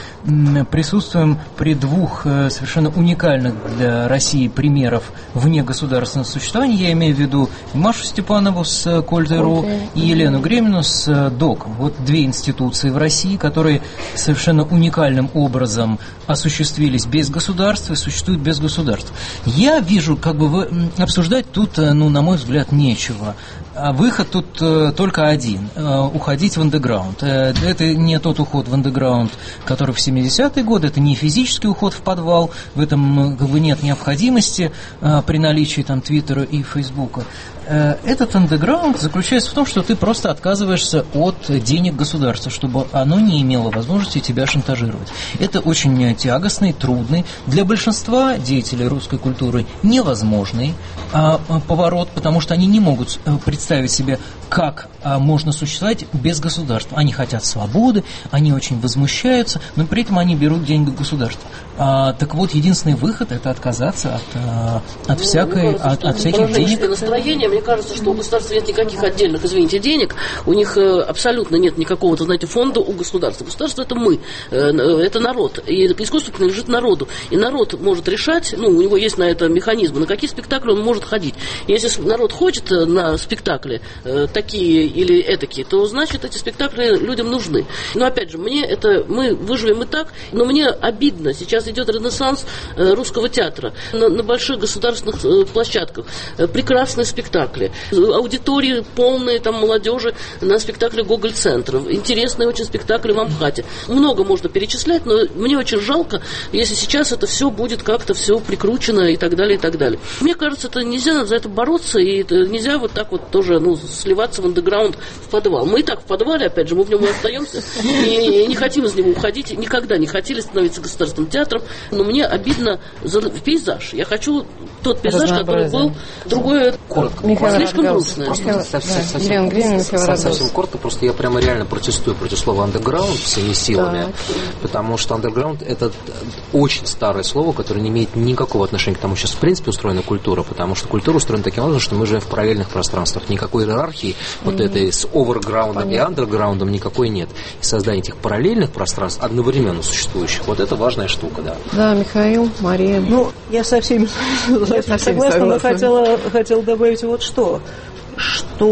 присутствуем при двух совершенно уникальных для России примеров вне государственного существования. Я имею в виду Машу Степанову с Кольт.ру okay. и Елену Гремину с ДОКом. Вот две институции в России, которые совершенно уникальным образом осуществились без государства и существуют без государства. Я вижу, как бы вы, обсуждать тут, ну, на мой взгляд, нечего. А выход тут э, только один – э, уходить в андеграунд. Э, это не тот уход в андеграунд, который в семидесятые годы, это не физический уход в подвал, в этом как бы нет необходимости э, при наличии там Твиттера и Фейсбука. Э, этот андеграунд заключается в том, что ты просто отказываешься от денег государства, чтобы оно не имело возможности тебя шантажировать. Это очень тягостный, трудный, для большинства деятелей русской культуры невозможный э, поворот, потому что они не могут представить представить себе, как а, можно существовать без государства. Они хотят свободы, они очень возмущаются, но при этом они берут деньги государства. А, так вот, единственный выход – это отказаться от, а, от, всякой, ну, кажется, от, от всяких денег. Настроение, мне кажется, что у государства нет никаких отдельных, извините, денег, у них э, абсолютно нет никакого, знаете, фонда у государства. Государство – это мы, э, это народ, и искусство принадлежит народу. И народ может решать, ну, у него есть на это механизмы, на какие спектакли он может ходить. Если народ хочет на спектакль, э, такие или этакие, то значит эти спектакли людям нужны. Но опять же, мне это, мы выживем и так, но мне обидно, сейчас идет ренессанс э, русского театра на, на больших государственных э, площадках, э, прекрасные спектакли, аудитории полные там молодежи на спектакле Гоголь-центра, интересные очень спектакли в Амхате. Много можно перечислять, но мне очень жалко, если сейчас это все будет как-то все прикручено и так далее, и так далее. Мне кажется, это нельзя, надо за это бороться, и это нельзя вот так вот тоже, ну, сливаться в андеграунд, в подвал. Мы и так в подвале, опять же, мы в нем и остаемся, и не хотим из него уходить, никогда не хотели становиться государственным театром, но мне обидно за пейзаж. Я хочу тот пейзаж, который был, другое, коротко, слишком грустное. Просто совсем, совсем, совсем коротко, просто я прямо реально протестую против слова андеграунд всеми силами, так. Потому что андеграунд — это очень старое слово, которое не имеет никакого отношения к тому, сейчас в принципе устроена культура, потому что культура устроена таким образом, что мы живем в параллельных пространствах. Никакой иерархии mm-hmm. вот этой с оверграундом и андерграундом никакой нет. И создание этих параллельных пространств, одновременно существующих, вот это важная штука, да. Да, Михаил, Мария. Ну, я со всеми согласна, но хотела, хотела добавить вот что. Что,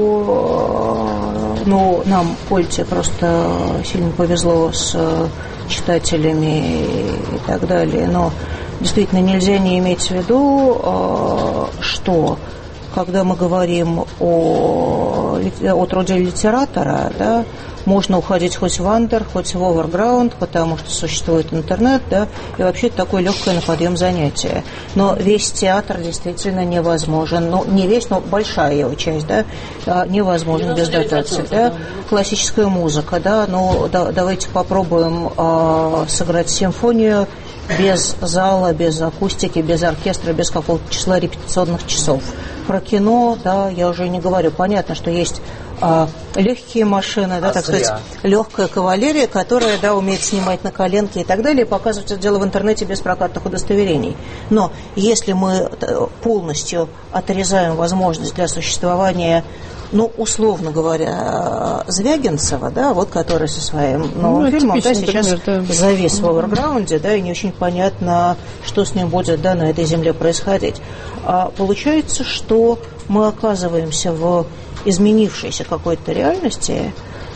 ну, нам, Кольте, просто сильно повезло с читателями и так далее, но действительно нельзя не иметь в виду, что когда мы говорим о, о труде литератора, да, можно уходить хоть в андер, хоть в оверграунд, потому что существует интернет, да, и вообще это такое легкое на подъем занятие. Но весь театр действительно невозможен, ну, не весь, но большая его часть, да, невозможен без дотации, да. Классическая музыка, да, ну, да, давайте попробуем а, сыграть симфонию без зала, без акустики, без оркестра, без какого-то числа репетиционных часов. Про кино, да, я уже не говорю. Понятно, что есть а, легкие машины, да, а так зря. сказать, легкая кавалерия, которая, да, умеет снимать на коленке и так далее, и показывать это дело в интернете без прокатных удостоверений. Но если мы полностью отрезаем возможность для существования, ну, условно говоря, Звягинцева, да, вот который со своим новым ну, фильмом, да, сейчас пример, да. завис в оверграунде, да, и не очень понятно, что с ним будет, да, на этой земле происходить. А получается, что мы оказываемся в изменившейся какой-то реальности,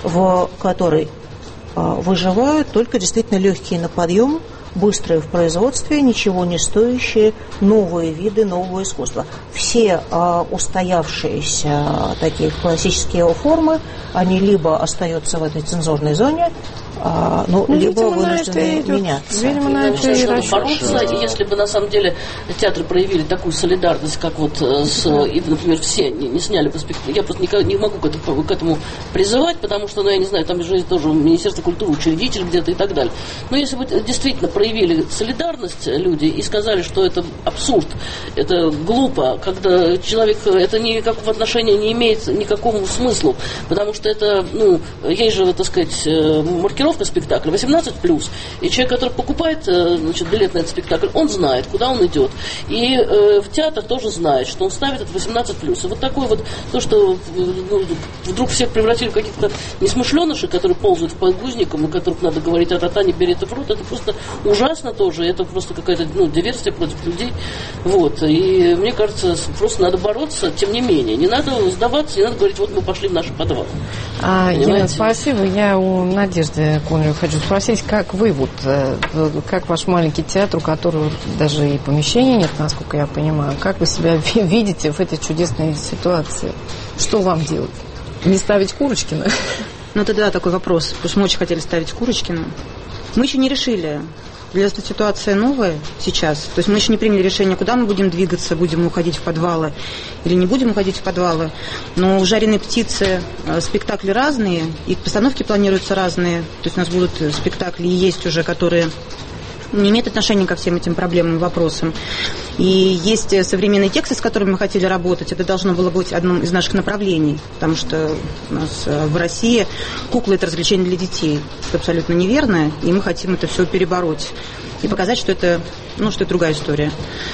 в которой а, выживают только действительно легкие на подъем, быстрые в производстве, ничего не стоящие, новые виды, нового искусства. Все а, устоявшиеся а, такие классические формы, они либо остаются в этой цензурной зоне, а, ну, ну, либо вынуждены меняться. Видимо, на это и бороться, если бы на самом деле театры проявили такую солидарность, как вот с, и, например, все не, не сняли бы спектакль. Я просто не, не могу к этому, к этому призывать, потому что, ну, я не знаю, там же тоже Министерство культуры, учредитель где-то и так далее. Но если бы действительно проявили солидарность люди и сказали, что это абсурд, это глупо, когда человек, это никакого отношения не имеет никакому смыслу, потому что это, ну, есть же, так сказать, маркировка спектакля восемнадцать плюс, и человек, который покупает, значит, билет на этот спектакль, он знает, куда он идет. И э, в театр тоже знает, что он ставит это восемнадцать плюс. И вот такое вот, то, что ну, вдруг всех превратили в каких-то несмышленышей, которые ползают в подгузником, и которых надо говорить, а-та-та, не бери это в рот, это просто ужасно тоже, это просто какая-то, ну, диверсия против людей. Вот. И мне кажется, просто надо бороться, тем не менее. Не надо сдаваться, не надо говорить, вот мы пошли в наши подвалы. А, Елена, спасибо. Я у Надежды Конлю хочу спросить, как вы, вот, как ваш маленький театр, у которого даже и помещения нет, насколько я понимаю, как вы себя видите в этой чудесной ситуации? Что вам делать? Не ставить Курочкина? Ну, это да, такой вопрос, потому что мы очень хотели ставить Курочкина. Мы еще не решили. Для нас ситуация новая сейчас. То есть мы еще не приняли решение, куда мы будем двигаться, будем уходить в подвалы или не будем уходить в подвалы. Но у «Жареной птицы» спектакли разные, и постановки планируются разные. То есть у нас будут спектакли, и есть уже, которые не имеет отношения ко всем этим проблемам, вопросам. И есть современные тексты, с которыми мы хотели работать. Это должно было быть одним из наших направлений, потому что у нас в России куклы – это развлечение для детей. Это абсолютно неверно, и мы хотим это все перебороть и показать, что это, ну, что это другая история.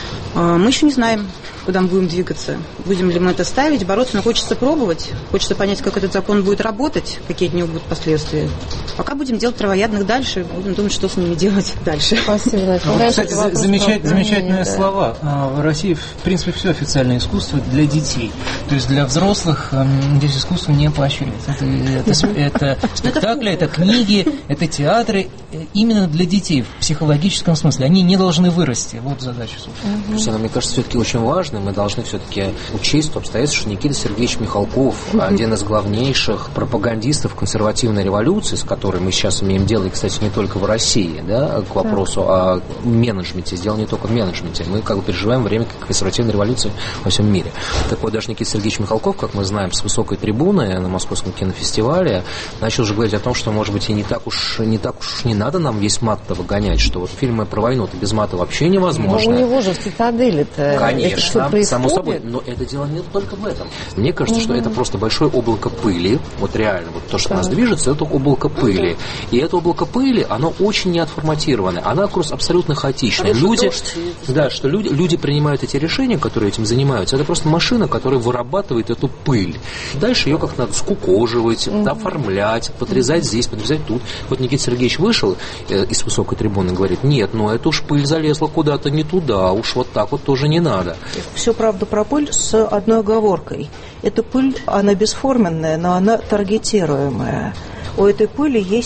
Мы еще не знаем, куда мы будем двигаться. Будем ли мы это ставить, бороться, но хочется пробовать. Хочется понять, как этот закон будет работать, какие от него будут последствия. Пока будем делать травоядных дальше, будем думать, что с ними делать дальше. Спасибо. Ну, кстати, замечать, замечательные да. слова. В России, в принципе, все официальное искусство для детей. То есть для взрослых здесь искусство не поощряется. Это, это, это спектакли, это книги, это театры именно для детей в психологическом смысле. Они не должны вырасти. Вот задача. Слушайте, мне кажется, все-таки очень важно, мы должны все-таки учесть то обстоятельство, что Никита Сергеевич Михалков, один из главнейших пропагандистов консервативной революции, с которой мы сейчас имеем дело, и, кстати, не только в России, да, к вопросу о менеджменте, дело не только в менеджменте, мы как бы переживаем время консервативной революции во всем мире. Так вот, даже Никита Сергеевич Михалков, как мы знаем, с высокой трибуны на Московском кинофестивале начал уже говорить о том, что, может быть, и не так уж не так уж не надо нам весь мат-то выгонять, что вот фильмы про войну-то без мата вообще невозможно. Но у него же в «Цитадели»-то конечно, само собой, но это дело не только в этом. Мне кажется, угу. что это просто большое облако пыли, вот реально, вот то, что да. нас движется, это облако пыли. И это облако пыли, оно очень неотформатированное, оно просто абсолютно хаотичное. Люди, да, что люди, люди принимают эти решения, которые этим занимаются, это просто машина, которая вырабатывает эту пыль. Дальше ее как надо скукоживать, угу. оформлять, подрезать здесь, подрезать тут. Вот Никита Сергеевич вышел э, из высокой трибуны и говорит, нет, ну это уж пыль залезла куда-то не туда, уж вот так вот тоже не надо. Все правда про пыль с одной оговоркой. Эта пыль, она бесформенная, но она таргетируемая. У этой пыли есть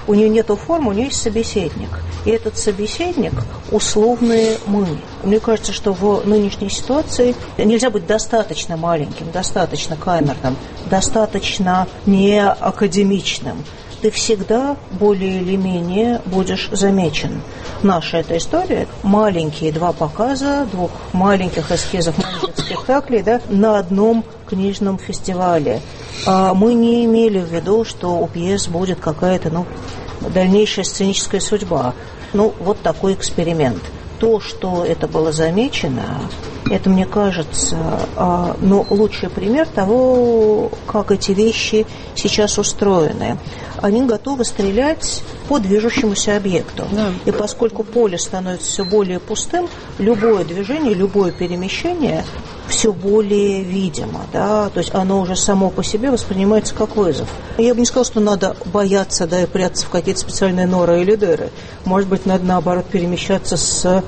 у нее нету формы, у нее есть собеседник. И этот собеседник – условные мы. Мне кажется, что в нынешней ситуации нельзя быть достаточно маленьким, достаточно камерным, достаточно неакадемичным. Ты всегда более или менее будешь замечен. Наша эта история – маленькие два показа, двух маленьких эскизов, маленьких спектаклей, да, на одном книжном фестивале. А мы не имели в виду, что у пьес будет какая-то, ну, дальнейшая сценическая судьба. Ну, вот такой эксперимент. То, что это было замечено, это, мне кажется, ну, лучший пример того, как эти вещи сейчас устроены. Они готовы стрелять по движущемуся объекту. Да. И поскольку поле становится все более пустым, любое движение, любое перемещение все более видимо. Да? То есть оно уже само по себе воспринимается как вызов. Я бы не сказала, что надо бояться, да, и прятаться в какие-то специальные норы или дыры. Может быть, надо, наоборот, перемещаться с...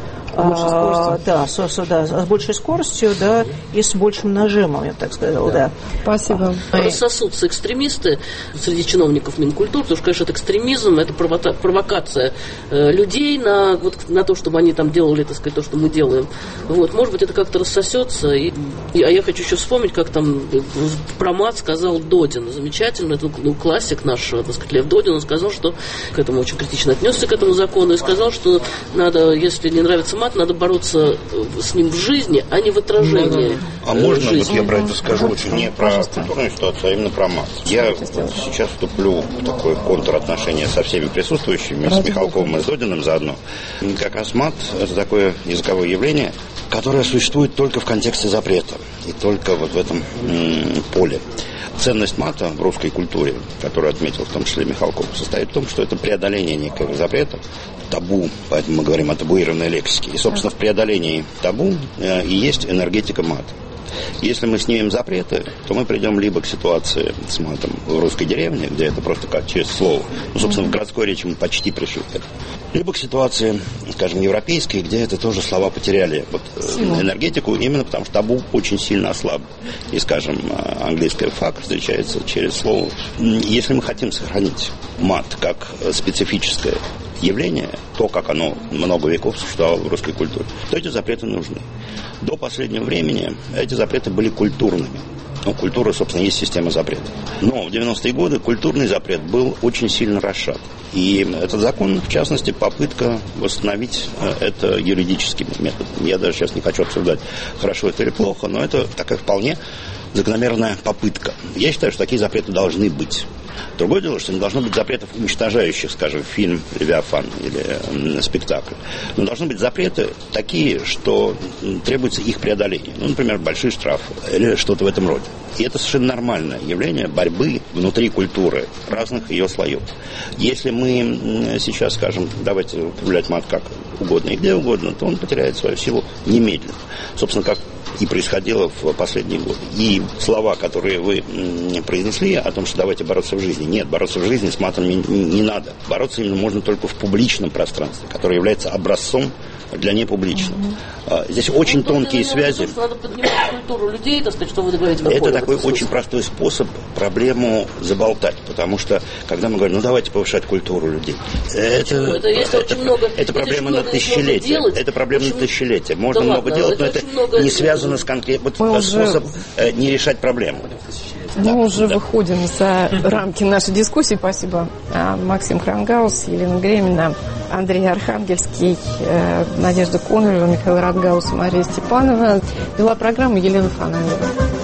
А, да, с, с, да, с большей скоростью, да, и с большим нажимом, я бы так сказала, да. да. Спасибо. Рассосутся экстремисты среди чиновников Минкультуры, потому что, конечно, это экстремизм, это провока- провокация э, людей на, вот, на то, чтобы они там делали, так сказать, то, что мы делаем. Вот, может быть, это как-то рассосется. И, и, а я хочу еще вспомнить, как там про мат сказал Додин. Замечательно, это ну, классик наш, так сказать, Лев Додин. Он сказал, что к этому очень критично отнесся, к этому закону, и сказал, что надо, если не нравится мат, надо бороться с ним в жизни, а не в отражении. А можно, вот я про это скажу, очень не про культурную ситуацию, а именно про мат. Я сейчас вступлю в такое контратношение со всеми присутствующими, с Михалковым и с Додиным заодно. Как раз мат – это такое языковое явление, которое существует только в контексте запрета и только вот в этом м- поле. Ценность мата в русской культуре, которую отметил в том числе Михалков, состоит в том, что это преодоление некого запрета, табу, поэтому мы говорим о табуированной лексике. И, собственно, в преодолении табу э, и есть энергетика мата. Если мы снимем запреты, то мы придем либо к ситуации с матом в русской деревне, где это просто как через слово. Ну, собственно, в городской речи мы почти пришли к этому. Либо к ситуации, скажем, европейской, где это тоже слова потеряли вот, энергетику, именно потому что табу очень сильно ослаб. И, скажем, английское факт встречается через слово. Если мы хотим сохранить мат как специфическое явление, то, как оно много веков существовало в русской культуре, то эти запреты нужны. До последнего времени эти запреты были культурными. Ну, культура, собственно, есть система запретов. Но в девяностые годы культурный запрет был очень сильно расшат. И этот закон, в частности, попытка восстановить это юридическим методом. Я даже сейчас не хочу обсуждать, хорошо это или плохо, но это такая вполне закономерная попытка. Я считаю, что такие запреты должны быть. Другое дело, что не должно быть запретов, уничтожающих, скажем, фильм «Левиафан» или э, спектакль. Но должны быть запреты такие, что требуется их преодоление. Ну, например, большие штрафы или что-то в этом роде. И это совершенно нормальное явление борьбы внутри культуры разных ее слоев. Если мы сейчас скажем, давайте употреблять мат как угодно и где угодно, то он потеряет свою силу немедленно. Собственно, как и происходило в последние годы. И слова, которые вы произнесли о том, что давайте бороться в жизни. Нет, бороться в жизни с матом не, не надо. Бороться именно можно только в публичном пространстве, которое является образцом для непубличного. Mm-hmm. Здесь очень ну, тонкие связи. Что надо поднимать культуру людей, так сказать, что вы говорите. Это такой очень простой способ проблему заболтать, потому что, когда мы говорим, ну давайте повышать культуру людей, это, это, это, это, много, это проблема на тысячелетия. Это проблема очень... на тысячелетия. Можно да много ладно, делать, но это много... не связано с конкретным вот, способ уже... не решать проблему. Мы да, уже да. выходим за рамки нашей дискуссии. Спасибо. Максим Крангаус, Елена Гремина, Андрей Архангельский, Надежда Конолева, Михаил Радгаус и Мария Степанова. Вела программу Елена Фананова.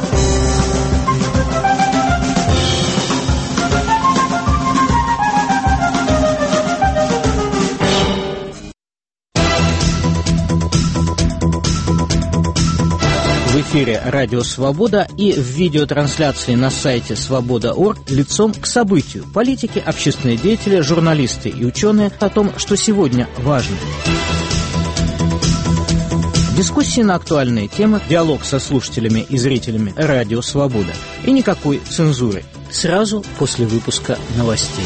В эфире «Радио Свобода» и в видеотрансляции на сайте свобода точка орг лицом к событию. Политики, общественные деятели, журналисты и ученые о том, что сегодня важно. Дискуссии на актуальные темы, диалог со слушателями и зрителями «Радио Свобода». И никакой цензуры. Сразу после выпуска новостей.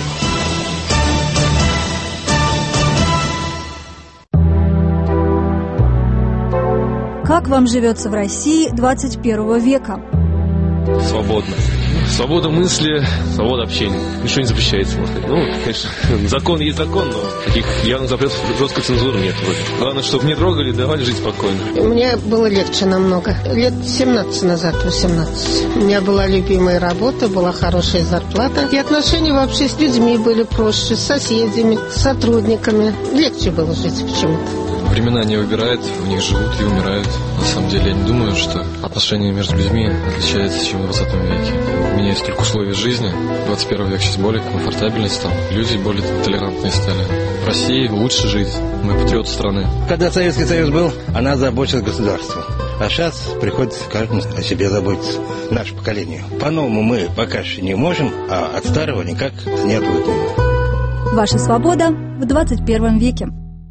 Как вам живется в России двадцать первого века? Свободно. Свобода мысли, свобода общения. Ничего не запрещается, можно сказать. Ну, конечно, закон есть закон, но таких явных запретов, жесткой цензуры нет вроде. Главное, чтобы не трогали, давали жить спокойно. Мне было легче намного. Лет семнадцать назад, восемнадцать. У меня была любимая работа, была хорошая зарплата. И отношения вообще с людьми были проще, с соседями, с сотрудниками. Легче было жить почему-то. Времена не выбирают, в них живут и умирают. На самом деле, я не думаю, что отношения между людьми отличаются, чем в двадцатом веке. Меняются только условия жизни. двадцать первый век сейчас более комфортабельный стал. Люди более толерантные стали. В России лучше жить. Мы патриоты страны. Когда Советский Союз был, она заботилась государством. А сейчас приходится каждому о себе заботиться. Наше поколение. По-новому мы пока что не можем, а от старого никак не отвыкнем. Ваша свобода в двадцать первом веке.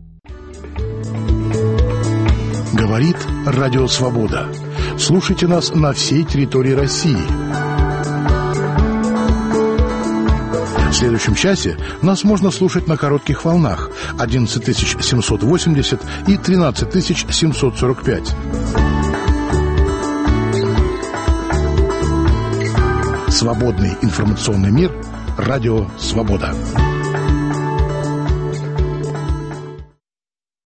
Говорит Радио Свобода. Слушайте нас на всей территории России. В следующем часе нас можно слушать на коротких волнах одиннадцать тысяч семьсот восемьдесят и тринадцать тысяч семьсот сорок пять. Свободный информационный мир. Радио Свобода.